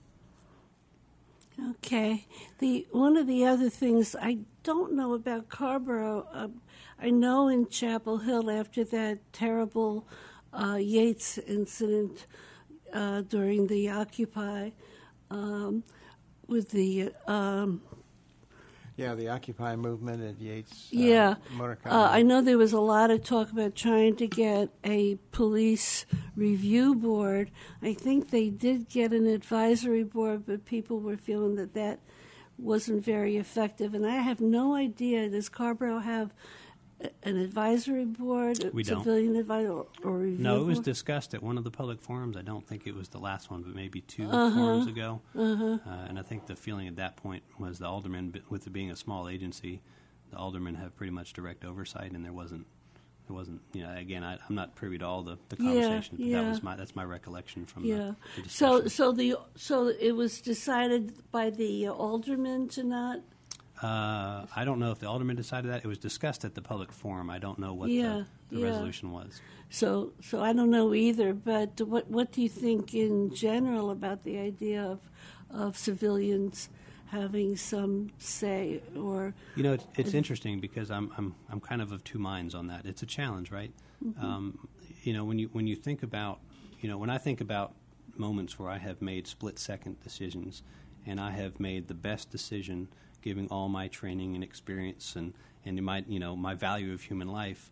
Okay. The one of the other things I don't know about Carborough, uh, I know in Chapel Hill after that terrible uh, Yates incident uh, during the Occupy um, with the um, Yeah, the Occupy movement at Yates. Uh, yeah, Motor uh, Company. I know there was a lot of talk about trying to get a police review board. I think they did get an advisory board, but people were feeling that that wasn't very effective. And I have no idea, does Carborough have a- an advisory board, a We don't. civilian advisory, or, or review No, it was board? discussed at one of the public forums. I don't think it was the last one, but maybe two Uh-huh. forums ago. Uh, and I think the feeling at that point was the aldermen, b- with it being a small agency, the aldermen have pretty much direct oversight, and there wasn't, there wasn't. You know, again, I, I'm not privy to all the, the Yeah, conversations, but yeah. that was my that's my recollection from Yeah. the, the So, discussion. so the so it was decided by the uh, aldermen to not. Uh, I don't know if the alderman decided that. It was discussed at the public forum. I don't know what Yeah, the, the yeah. resolution was. So, so I don't know either. But what what do you think in general about the idea of of civilians having some say? Or You know, it's, it's interesting because I'm I'm I'm kind of of two minds on that. It's a challenge, right? Mm-hmm. Um, you know, when you when you think about, you know, when I think about moments where I have made split second decisions, and I have made the best decision, giving all my training and experience and and my you know my value of human life,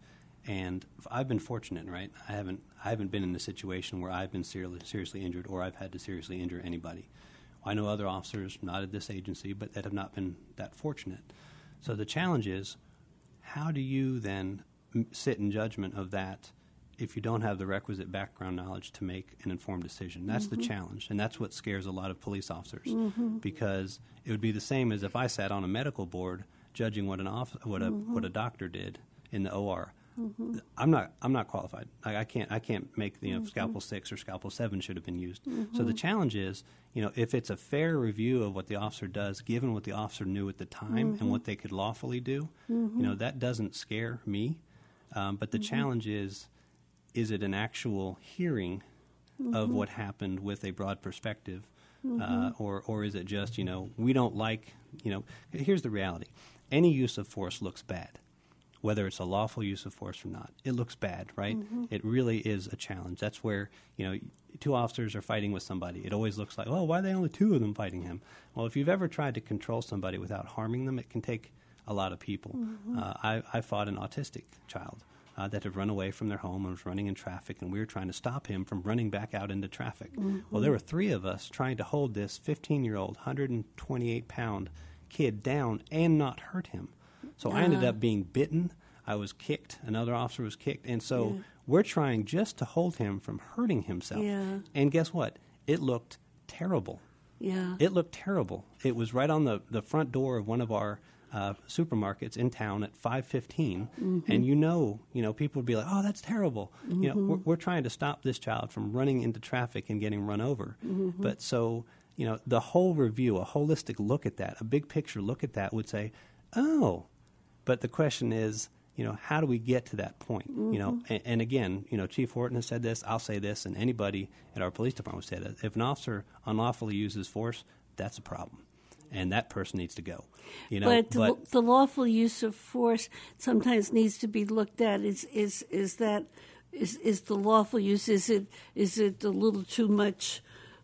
And I've been fortunate, right? I haven't I haven't been in a situation where I've been seriously, seriously injured or I've had to seriously injure anybody. I know other officers, not at this agency, but that have not been that fortunate. So the challenge is, how do you then m- sit in judgment of that if you don't have the requisite background knowledge to make an informed decision? That's mm-hmm. the challenge, and that's what scares a lot of police officers, mm-hmm. because it would be the same as if I sat on a medical board judging what an off- what a mm-hmm. what a doctor did in the O R. Mm-hmm. I'm not. I'm not qualified. I, I can't. I can't make the you know, mm-hmm. scalpel six or scalpel seven should have been used. Mm-hmm. So the challenge is, you know, if it's a fair review of what the officer does, given what the officer knew at the time mm-hmm. and what they could lawfully do, mm-hmm. you know, that doesn't scare me. Um, but the mm-hmm. challenge is, is it an actual hearing mm-hmm. of what happened with a broad perspective, mm-hmm. uh, or or is it just, you know, we don't like, you know, here's the reality: any use of force looks bad. Whether it's a lawful use of force or not, it looks bad, right? Mm-hmm. It really is a challenge. That's where, you know, two officers are fighting with somebody. It always looks like, oh, why are there only two of them fighting him? Well, if you've ever tried to control somebody without harming them, it can take a lot of people. Mm-hmm. Uh, I, I fought an autistic child uh, that had run away from their home and was running in traffic, and we were trying to stop him from running back out into traffic. Mm-hmm. Well, there were three of us trying to hold this fifteen-year-old, one hundred twenty-eight pound kid down and not hurt him. So uh-huh. I ended up being bitten. I was kicked. Another officer was kicked. And so yeah. we're trying just to hold him from hurting himself. Yeah. And guess what? It looked terrible. Yeah. It looked terrible. It was right on the, the front door of one of our uh, supermarkets in town at five fifteen. Mm-hmm. And you know, you know, people would be like, oh, that's terrible. Mm-hmm. You know, we're, we're trying to stop this child from running into traffic and getting run over. Mm-hmm. But so, you know, the whole review, a holistic look at that, a big picture look at that would say, oh, but the question is, you know, how do we get to that point? Mm-hmm. You know, and, and again, you know, Chief Horton has said this, I'll say this, and anybody at our police department will say that. If an officer unlawfully uses force, that's a problem, and that person needs to go. You know, but, but the, the lawful use of force sometimes needs to be looked at. Is is is that is is the lawful use? Is it is it a little too much?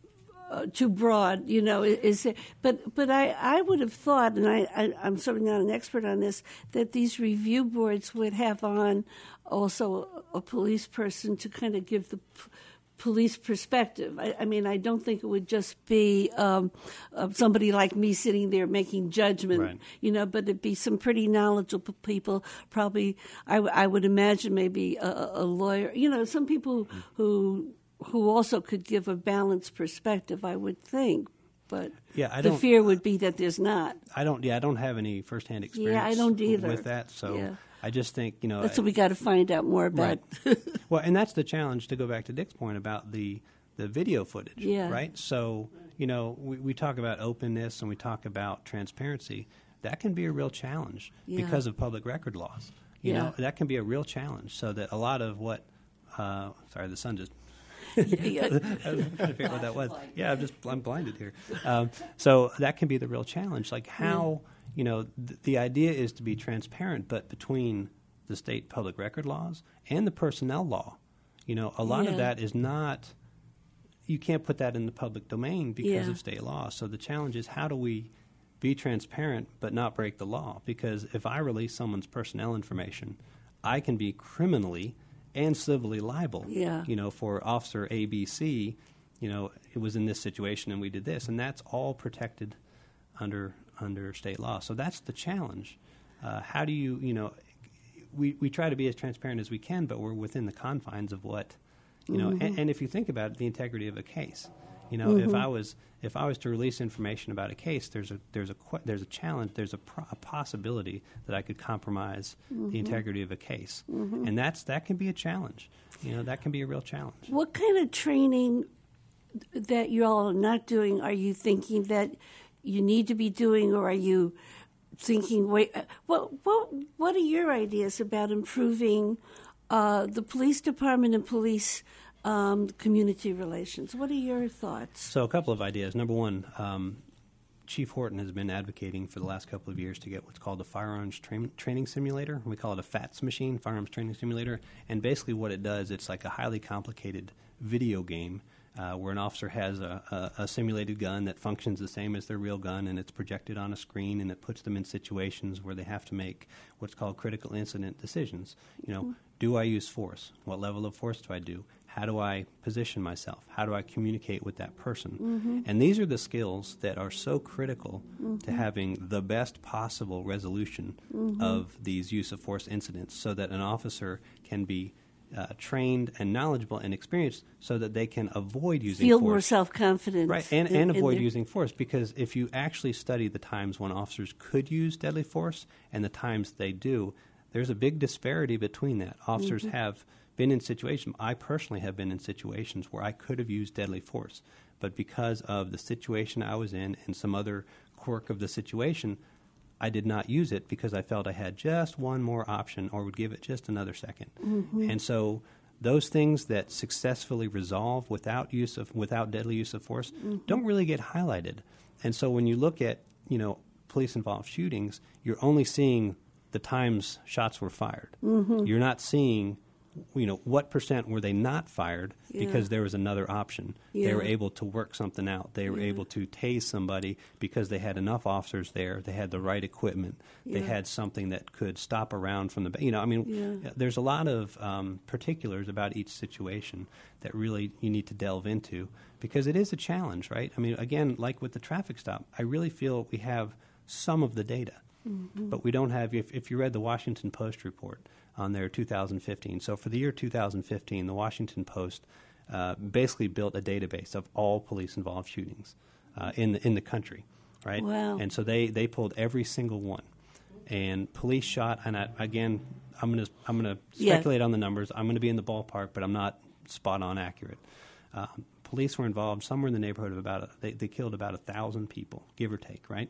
Uh, too broad, you know, is it, but but I, I would have thought, and I, I, I'm certainly not an expert on this, that these review boards would have on also a, a police person to kind of give the p- police perspective. I, I mean, I don't think it would just be um, uh, somebody like me sitting there making judgment, right. you know, but it'd be some pretty knowledgeable people, probably, I, w- I would imagine maybe a, a lawyer, you know, some people mm. who... who also could give a balanced perspective, I would think. But yeah, I the don't, fear would be that there's not. I don't. Yeah, I don't have any firsthand experience. Yeah, I don't either. With that, so yeah. I just think you know that's I, what we got to find out more about. Right. Well, and that's the challenge. To go back to Dick's point about the the video footage, yeah. right? So you know, we, we talk about openness and we talk about transparency. That can be a real challenge yeah. because of public record laws. You yeah. know, that can be a real challenge. So that a lot of what, uh, sorry, the sun just. yeah. I was trying to figure out what that was. Yeah, I'm just I'm blinded here. Um, so that can be the real challenge. Like how yeah. you know th- the idea is to be transparent, but between the state public record laws and the personnel law, you know, a lot yeah. of that is not. You can't put that in the public domain because yeah. of state law. So the challenge is how do we be transparent but not break the law? Because if I release someone's personnel information, I can be criminally and civilly liable, yeah. you know, for Officer A B C, you know, it was in this situation and we did this, and that's all protected under under state law. So that's the challenge. Uh, how do you, you know, we, we try to be as transparent as we can, but we're within the confines of what, you know, mm-hmm. and, and if you think about it, the integrity of a case. You know, mm-hmm. if I was if I was to release information about a case, there's a there's a there's a challenge, there's a, pro- a possibility that I could compromise mm-hmm. the integrity of a case, mm-hmm. and that's that can be a challenge. You know, that can be a real challenge. What kind of training that you all are not doing are you thinking that you need to be doing, or are you thinking, wait, what what what are your ideas about improving uh, the police department and police? Um, community relations. What are your thoughts? So a couple of ideas. Number one, um, Chief Horton has been advocating for the last couple of years to get what's called a firearms tra- training simulator. We call it a FATS machine, firearms training simulator. And basically what it does, it's like a highly complicated video game uh, where an officer has a, a, a simulated gun that functions the same as their real gun, and it's projected on a screen, and it puts them in situations where they have to make what's called critical incident decisions. You know, mm-hmm. do I use force? What level of force do I do? How do I position myself? How do I communicate with that person? Mm-hmm. And these are the skills that are so critical mm-hmm. to having the best possible resolution mm-hmm. of these use of force incidents, so that an officer can be uh, trained and knowledgeable and experienced so that they can avoid using Feel force. more self-confident. Right, and, in, and in avoid their... using force, because if you actually study the times when officers could use deadly force and the times they do, there's a big disparity between that. Officers mm-hmm. have been in situations, I personally have been in situations where I could have used deadly force, but because of the situation I was in and some other quirk of the situation, I did not use it because I felt I had just one more option or would give it just another second. Mm-hmm. And so those things that successfully resolve without use of without deadly use of force mm-hmm. don't really get highlighted. And so when you look at, you know, police-involved shootings, you're only seeing the times shots were fired. Mm-hmm. You're not seeing, you know, what percent were they not fired yeah. because there was another option. Yeah. They were able to work something out. They were yeah. able to tase somebody because they had enough officers there. They had the right equipment. Yeah. They had something that could stop around from the, you know, I mean, yeah. there's a lot of um, particulars about each situation that really you need to delve into, because it is a challenge, right? I mean, again, like with the traffic stop, I really feel we have some of the data, mm-hmm. but we don't have, if, if you read the Washington Post report on their two thousand fifteen. So for the year two thousand fifteen, the Washington Post uh, basically built a database of all police-involved shootings uh, in the in the country, right? Wow. And so they, they pulled every single one. And police shot, and I, again, I'm going to I'm going to speculate yeah. on the numbers. I'm going to be in the ballpark, but I'm not spot on accurate. Uh, police were involved somewhere in the neighborhood of about a, they they killed about a thousand people, give or take, right?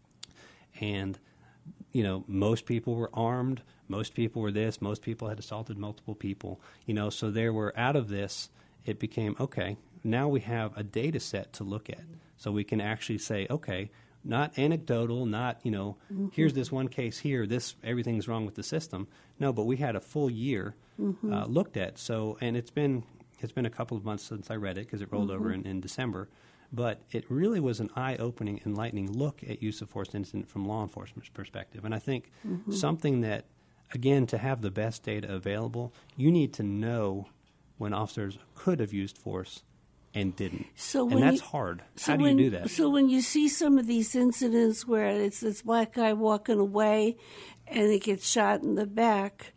And you know, most people were armed. Most people were this. Most people had assaulted multiple people. You know, so there were, out of this, it became, okay, now we have a data set to look at. So we can actually say, okay, not anecdotal, not, you know, mm-hmm. here's this one case here, this, everything's wrong with the system. No, but we had a full year mm-hmm. uh, looked at. So, and it's been, it's been a couple of months since I read it, because it rolled mm-hmm. over in, in December. But it really was an eye-opening, enlightening look at use of force incident from law enforcement's perspective. And I think mm-hmm. something that, again, to have the best data available, you need to know when officers could have used force and didn't. So and that's you, hard. So How do when, you do that? So when you see some of these incidents where it's this black guy walking away and it gets shot in the back,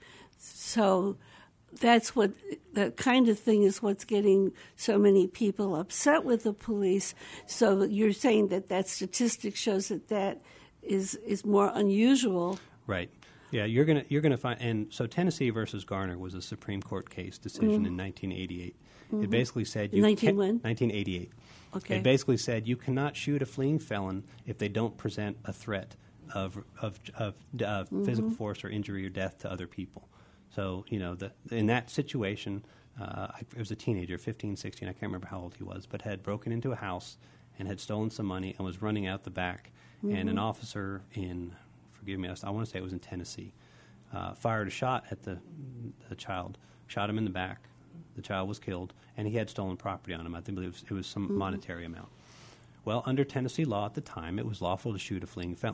so that's what, that kind of thing is what's getting so many people upset with the police. So you're saying that that statistic shows that that is is more unusual. Right. Yeah, you're gonna you're gonna find, and so Tennessee versus Garner was a Supreme Court case decision mm-hmm. in nineteen eighty-eight. Mm-hmm. It basically said you nineteen when? nineteen eighty-eight. Okay. It basically said you cannot shoot a fleeing felon if they don't present a threat of of, of uh, mm-hmm. physical force or injury or death to other people. So, you know, the, in that situation, uh, it was a teenager, fifteen, sixteen, I can't remember how old he was, but had broken into a house and had stolen some money and was running out the back. Mm-hmm. And an officer in, forgive me, I want to say it was in Tennessee, uh, fired a shot at the, the child, shot him in the back. The child was killed, and he had stolen property on him. I think it was, it was some mm-hmm. monetary amount. Well, under Tennessee law at the time, it was lawful to shoot a fleeing felon.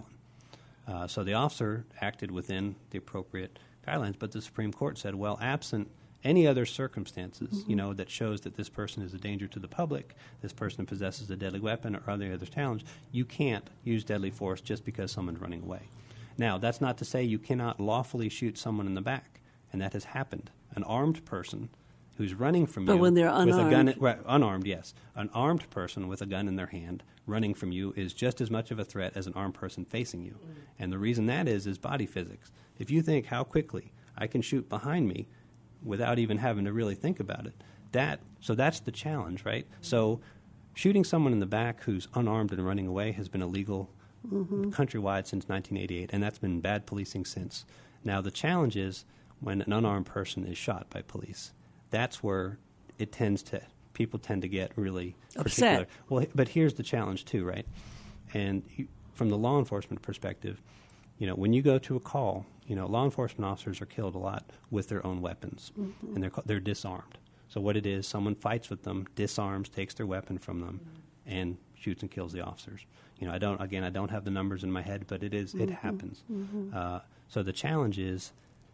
Uh, so the officer acted within the appropriate guidelines, but the Supreme Court said, well, absent any other circumstances, mm-hmm. you know, that shows that this person is a danger to the public, this person possesses a deadly weapon or other other challenge, you can't use deadly force just because someone's running away. Now, that's not to say you cannot lawfully shoot someone in the back, and that has happened. An armed person who's running from but you when they're with a gun, unarmed. right, unarmed, yes, an armed person with a gun in their hand running from you is just as much of a threat as an armed person facing you. Mm. And the reason that is is body physics. If you think how quickly I can shoot behind me without even having to really think about it, that so that's the challenge, right? So shooting someone in the back who's unarmed and running away has been illegal mm-hmm. countrywide since nineteen eighty-eight, and that's been bad policing since. Now the challenge is when an unarmed person is shot by police. That's where it tends to, people tend to get really particular. Upset. Well, but here's the challenge too, right? And you, from the law enforcement perspective, you know, when you go to a call, you know, law enforcement officers are killed a lot with their own weapons, mm-hmm. and they're they're disarmed. So what it is, someone fights with them, disarms, takes their weapon from them, mm-hmm. and shoots and kills the officers. You know, I don't, again, I don't have the numbers in my head, but it is, mm-hmm. it happens. Mm-hmm. Uh, so the challenge is,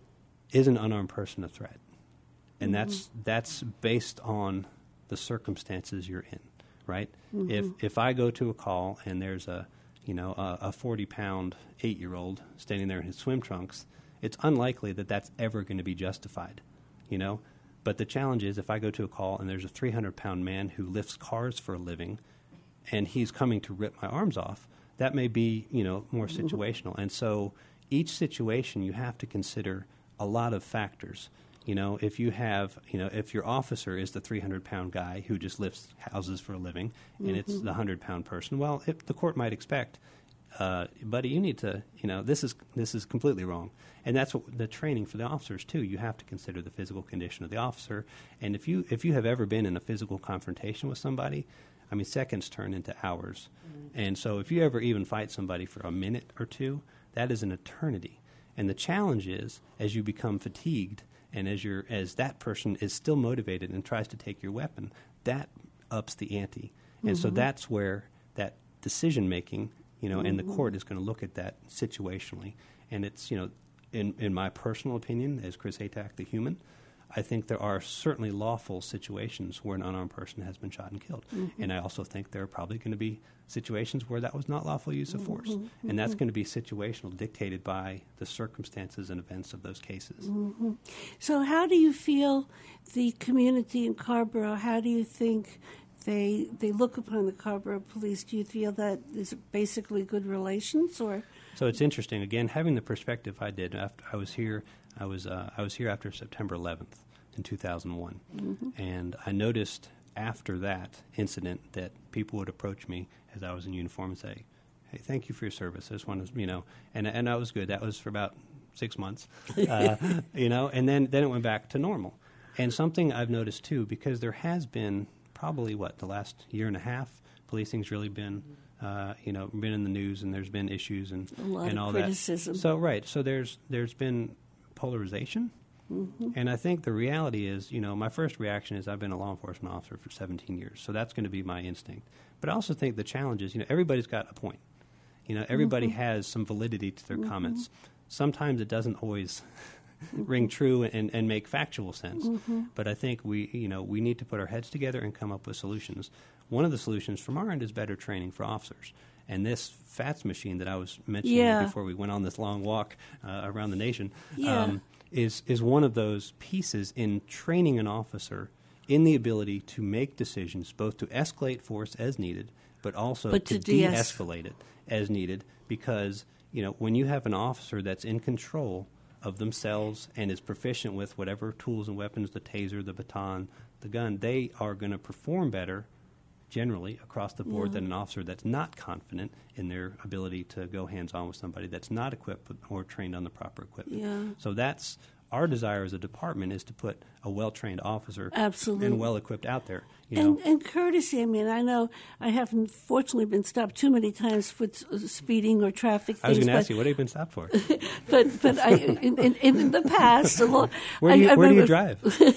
is an unarmed person a threat? And mm-hmm. that's that's based on the circumstances you're in, right? Mm-hmm. If if I go to a call and there's a you know a forty-pound eight-year-old standing there in his swim trunks, it's unlikely that that's ever going to be justified, you know. But the challenge is if I go to a call and there's a three hundred pound man who lifts cars for a living, and he's coming to rip my arms off, that may be you know more mm-hmm. situational. And so each situation you have to consider a lot of factors. You know, if you have, you know, if your officer is the three hundred pound guy who just lifts houses for a living, and mm-hmm. it's the one hundred pound person, well, it, the court might expect, uh, buddy, you need to, you know, this is this is completely wrong. And that's what the training for the officers, too. You have to consider the physical condition of the officer. And if you if you have ever been in a physical confrontation with somebody, I mean, seconds turn into hours. Mm-hmm. And so if you ever even fight somebody for a minute or two, that is an eternity. And the challenge is, as you become fatigued, and as you're, as that person is still motivated and tries to take your weapon, that ups the ante. And mm-hmm. so that's where that decision-making, you know, mm-hmm. and the court is going to look at that situationally. And it's, you know, in, in my personal opinion, as Chris Atack, the human, I think there are certainly lawful situations where an unarmed person has been shot and killed. Mm-hmm. And I also think there are probably going to be situations where that was not lawful use of force. Mm-hmm. And that's going to be situational, dictated by the circumstances and events of those cases. Mm-hmm. So how do you feel the community in Carrboro, how do you think they they look upon the Carrboro police? Do you feel that is basically good relations? Or So it's interesting. Again, having the perspective I did, after I was here, I was uh, I was here after September eleventh in two thousand one, mm-hmm. and I noticed after that incident that people would approach me as I was in uniform and say, "Hey, thank you for your service. I just want to, you know," and and that was good. That was for about six months, uh, you know, and then then it went back to normal. And something I've noticed too, because there has been probably what the last year and a half, policing's really been. Uh, you know, been in the news, and there's been issues and a lot and of all criticism. that. So right, so there's there's been polarization, mm-hmm. and I think the reality is, you know, my first reaction is I've been a law enforcement officer for seventeen years, so that's going to be my instinct. But I also think the challenge is, you know, everybody's got a point. You know, everybody mm-hmm. has some validity to their mm-hmm. comments. Sometimes it doesn't always ring true and, and make factual sense. Mm-hmm. But I think we, you know, we need to put our heads together and come up with solutions. One of the solutions from our end is better training for officers. And this FATS machine that I was mentioning yeah. before we went on this long walk uh, around the nation yeah. um, is is one of those pieces in training an officer in the ability to make decisions, both to escalate force as needed, but also but to, to de-escalate it as needed. Because, you know, when you have an officer that's in control of themselves and is proficient with whatever tools and weapons, the taser, the baton, the gun, they are going to perform better generally across the board yeah. than an officer that's not confident in their ability to go hands-on with somebody that's not equipped with, or trained on the proper equipment. Yeah. So that's our desire as a department, is to put a well-trained officer Absolutely. and well-equipped out there. You and, know. and courtesy, I mean, I know I haven't fortunately been stopped too many times for speeding or traffic things. I was going to ask you, what have you been stopped for? but but I, in, in, in the past, a lot, where do you, I, I where do you remember,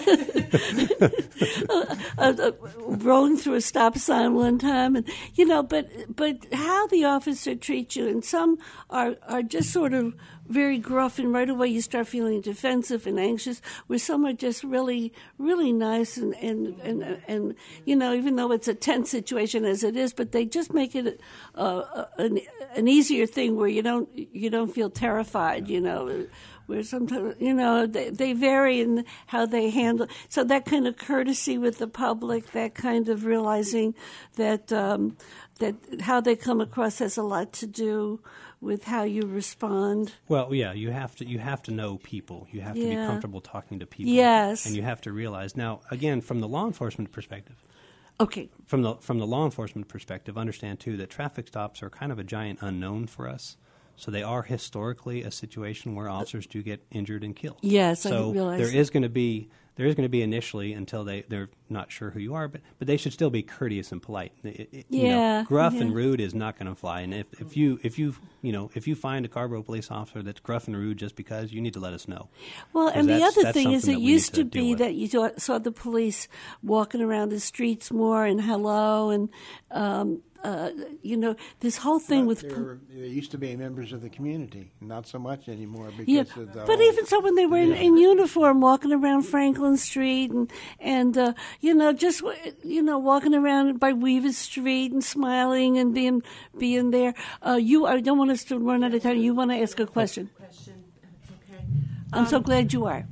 drive? uh, uh, rolling through a stop sign one time, and you know, but but how the officer treats you, and some are are just sort of very gruff, and right away you start feeling defensive and anxious, where some are just really, really nice, and, and, and, and you know, even though it's a tense situation as it is, but they just make it uh, an, an easier thing where you don't you don't feel terrified, you know, where sometimes, you know, they, they vary in how they handle. So that kind of courtesy with the public, that kind of realizing that um, that how they come across has a lot to do with how you respond. Well, yeah, you have to you have to know people. You have to yeah. be comfortable talking to people. Yes. And you have to realize, now, again, from the law enforcement perspective, okay. From the from the law enforcement perspective, understand, too, that traffic stops are kind of a giant unknown for us. So they are historically a situation where officers do get injured and killed. Yes, so I realize there is going to be there is going to be initially, until they they're not sure who you are, but but they should still be courteous and polite. It, it, yeah, you know, gruff yeah. and rude is not going to fly. And if, if you if you you know if you find a Carrboro police officer that's gruff and rude just because, you need to let us know. Well, and the other thing is, it used to, to be that you saw, saw the police walking around the streets more and hello, and um, uh, you know, this whole thing But with. there, were, there used to be members of the community, not so much anymore because Yeah, of the but whole- even so, when they were in, in uniform, walking around Franklin Street, and and uh, you know, just you know, walking around by Weaver Street and smiling and being being there. Uh, you, I don't want us to run out of time. You want to ask a question? Question. It's okay. I'm so glad you are.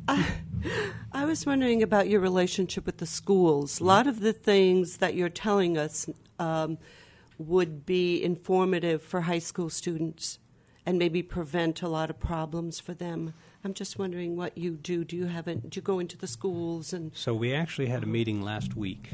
I was wondering about your relationship with the schools. A lot of the things that you're telling us um, would be informative for high school students and maybe prevent a lot of problems for them. I'm just wondering what you do. Do you have it, do you go into the schools and So we actually had a meeting last week.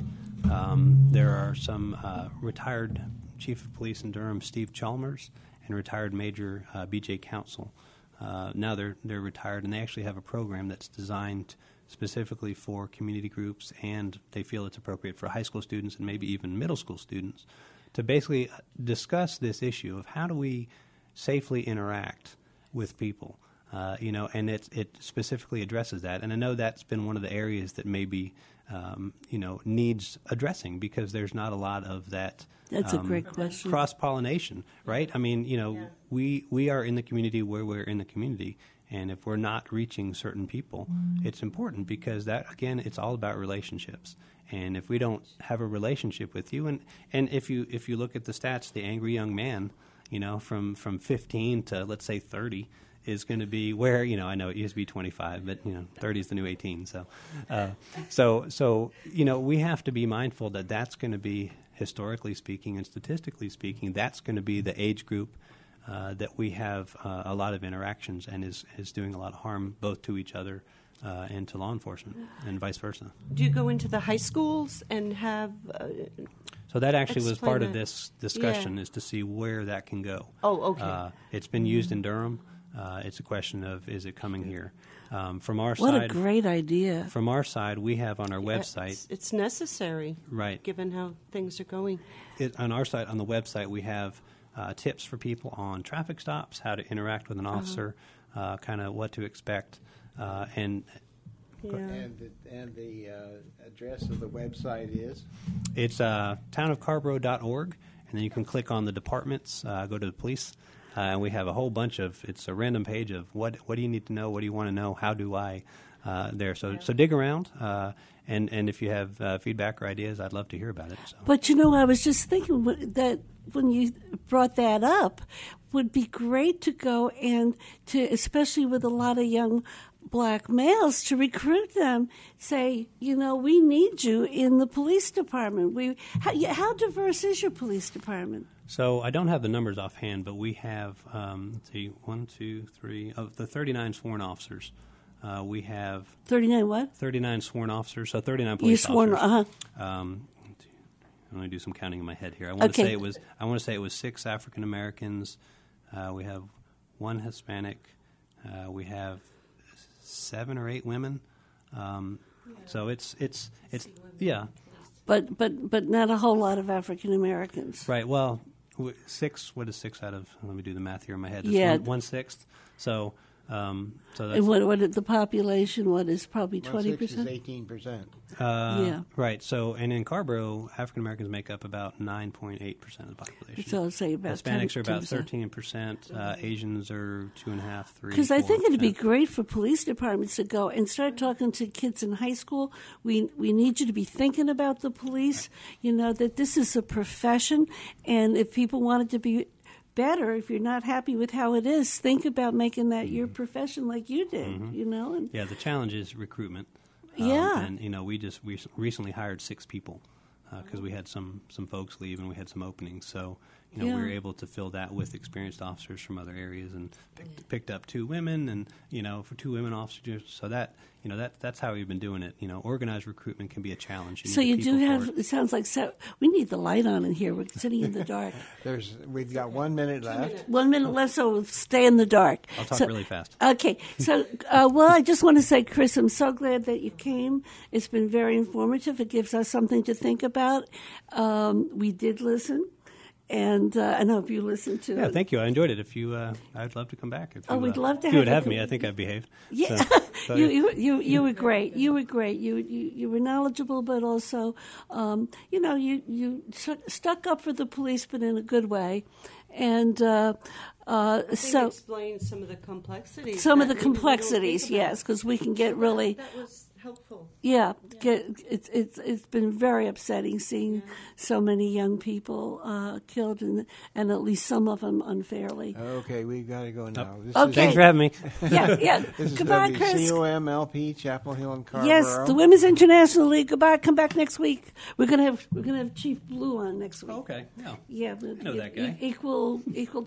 Um, there are some uh, retired Chief of Police in Durham, Steve Chalmers, and retired Major uh, B J Council. Uh, now they're they're retired, and they actually have a program that's designed specifically for community groups, and they feel it's appropriate for high school students and maybe even middle school students to basically discuss this issue of how do we safely interact with people. Uh, you know, and it it specifically addresses that, and I know that's been one of the areas that maybe um, you know needs addressing because there's not a lot of that. That's a um, great question. Cross pollination, right? I mean, you know, Yeah. we we are in the community where we're in the community, and if we're not reaching certain people, it's important because that again, it's all about relationships. And if we don't have a relationship with you, and, and if you if you look at the stats, the angry young man, you know, from from fifteen to let's say thirty. Is going to be where you know I know it used to be twenty-five, but you know thirty is the new eighteen. So, uh, so so you know we have to be mindful that that's going to be historically speaking and statistically speaking, that's going to be the age group uh, that we have uh, a lot of interactions and is is doing a lot of harm both to each other uh, and to law enforcement and vice versa. do you go into the high schools and have uh, So that actually was Explain part of that. this discussion Yeah. is to see where that can go. Oh, okay. Uh, it's been used in Durham. Uh, it's a question of is it coming here? Um, from our What side, a great idea. from our side, we have on our website, it's, it's necessary, right? given how things are going? It, on our site, on the website, we have uh, tips for people on traffic stops, how to interact with an officer, uh, kind of what to expect, uh, and Yeah. And the, and the uh, address of the website is? it's uh, town of carborough dot org, and then you can click on the departments, uh, go to the police. Uh, and we have a whole bunch of, it's a random page of what what do you need to know, what do you want to know, how do I, uh, there. So so dig around, uh, and, and if you have uh, feedback or ideas, I'd love to hear about it. So. But you know, I was just thinking wh- that when you brought that up, would be great to go and to, especially with a lot of young black males, to recruit them. Say, you know, we need you in the police department. We how, yeah, how diverse is your police department? So I don't have the numbers offhand, but we have, um, let's see, one, two, three, of the thirty-nine sworn officers, uh, we have Thirty-nine what? thirty-nine sworn officers, so thirty-nine You police sworn? officers. Uh huh. Um, I'm going to do some counting in my head here. I want Okay. to say it was. I want to say it was six African Americans. Uh, we have one Hispanic. Uh, we have seven or eight women. Um, so it's it's it's yeah. But but but not a whole lot of African Americans. Right. Well, w- six. What is six out of? Let me do the math here in my head. It's Yeah. one, one sixth. So um, so that's And what what is the population? What is probably Well, twenty six is percent? eighteen percent. uh, Yeah. right. So and in Carborough, African Americans make up about nine point eight percent of the population. So I'll say about Hispanics ten, are about ten percent. thirteen percent. Uh, Asians are two and a half, three. Because I think four it'd be percent. great for police departments to go and start talking to kids in high school. We we need you to be thinking about the police. You know that this is a profession, and if people want it to be better, if you're not happy with how it is, think about making that your profession like you did. Mm-hmm. You know, and Yeah, the challenge is recruitment. Um, Yeah. and you know, we just we recently hired six people because we had some some folks leave and we had some openings. So you know, we were Yeah. able to fill that with experienced officers from other areas, and picked, picked up two women, and you know, for two women officers. So that you know, that that's how we've been doing it. You know, organized recruitment can be a challenge. so need you the do people for have. it. It sounds like so, we need the light on in here. We're sitting in the dark. There's, we've got one minute left. One minute left, so we'll stay in the dark. I'll talk So- really fast. Okay, so uh, well, I just want to say, Chris, I'm so glad that you came. It's been very informative. It gives us something to think about. Um, we did listen, and uh, and I hope you listen to Yeah, it. thank you. I enjoyed it. If you, uh, I'd love to come back. If Oh, you, we'd uh, love to If you have would you have come- me, I think I've behaved. Yeah, So, so, you, yeah. you you you were great. You were great. You you, you were knowledgeable, but also, um, you know, you you stu- stuck up for the police, but in a good way, and uh, uh, I think so explain some of the complexities. some of the that maybe we don't complexities, think about. yes, because we can get really. That was helpful. Yeah, get, it's it's it's been very upsetting seeing so many young people uh, killed, and and at least some of them unfairly. Okay, we've got to go now. This Okay. Thanks for having me. Yeah, yeah. This is Goodbye, Chris. W C O M L P Chapel Hill and Carrboro. Yes, the Women's International League. Goodbye. Come back next week. We're gonna have we're gonna have Chief Blue on next week. Okay, yeah. Yeah, I know that guy. equal equal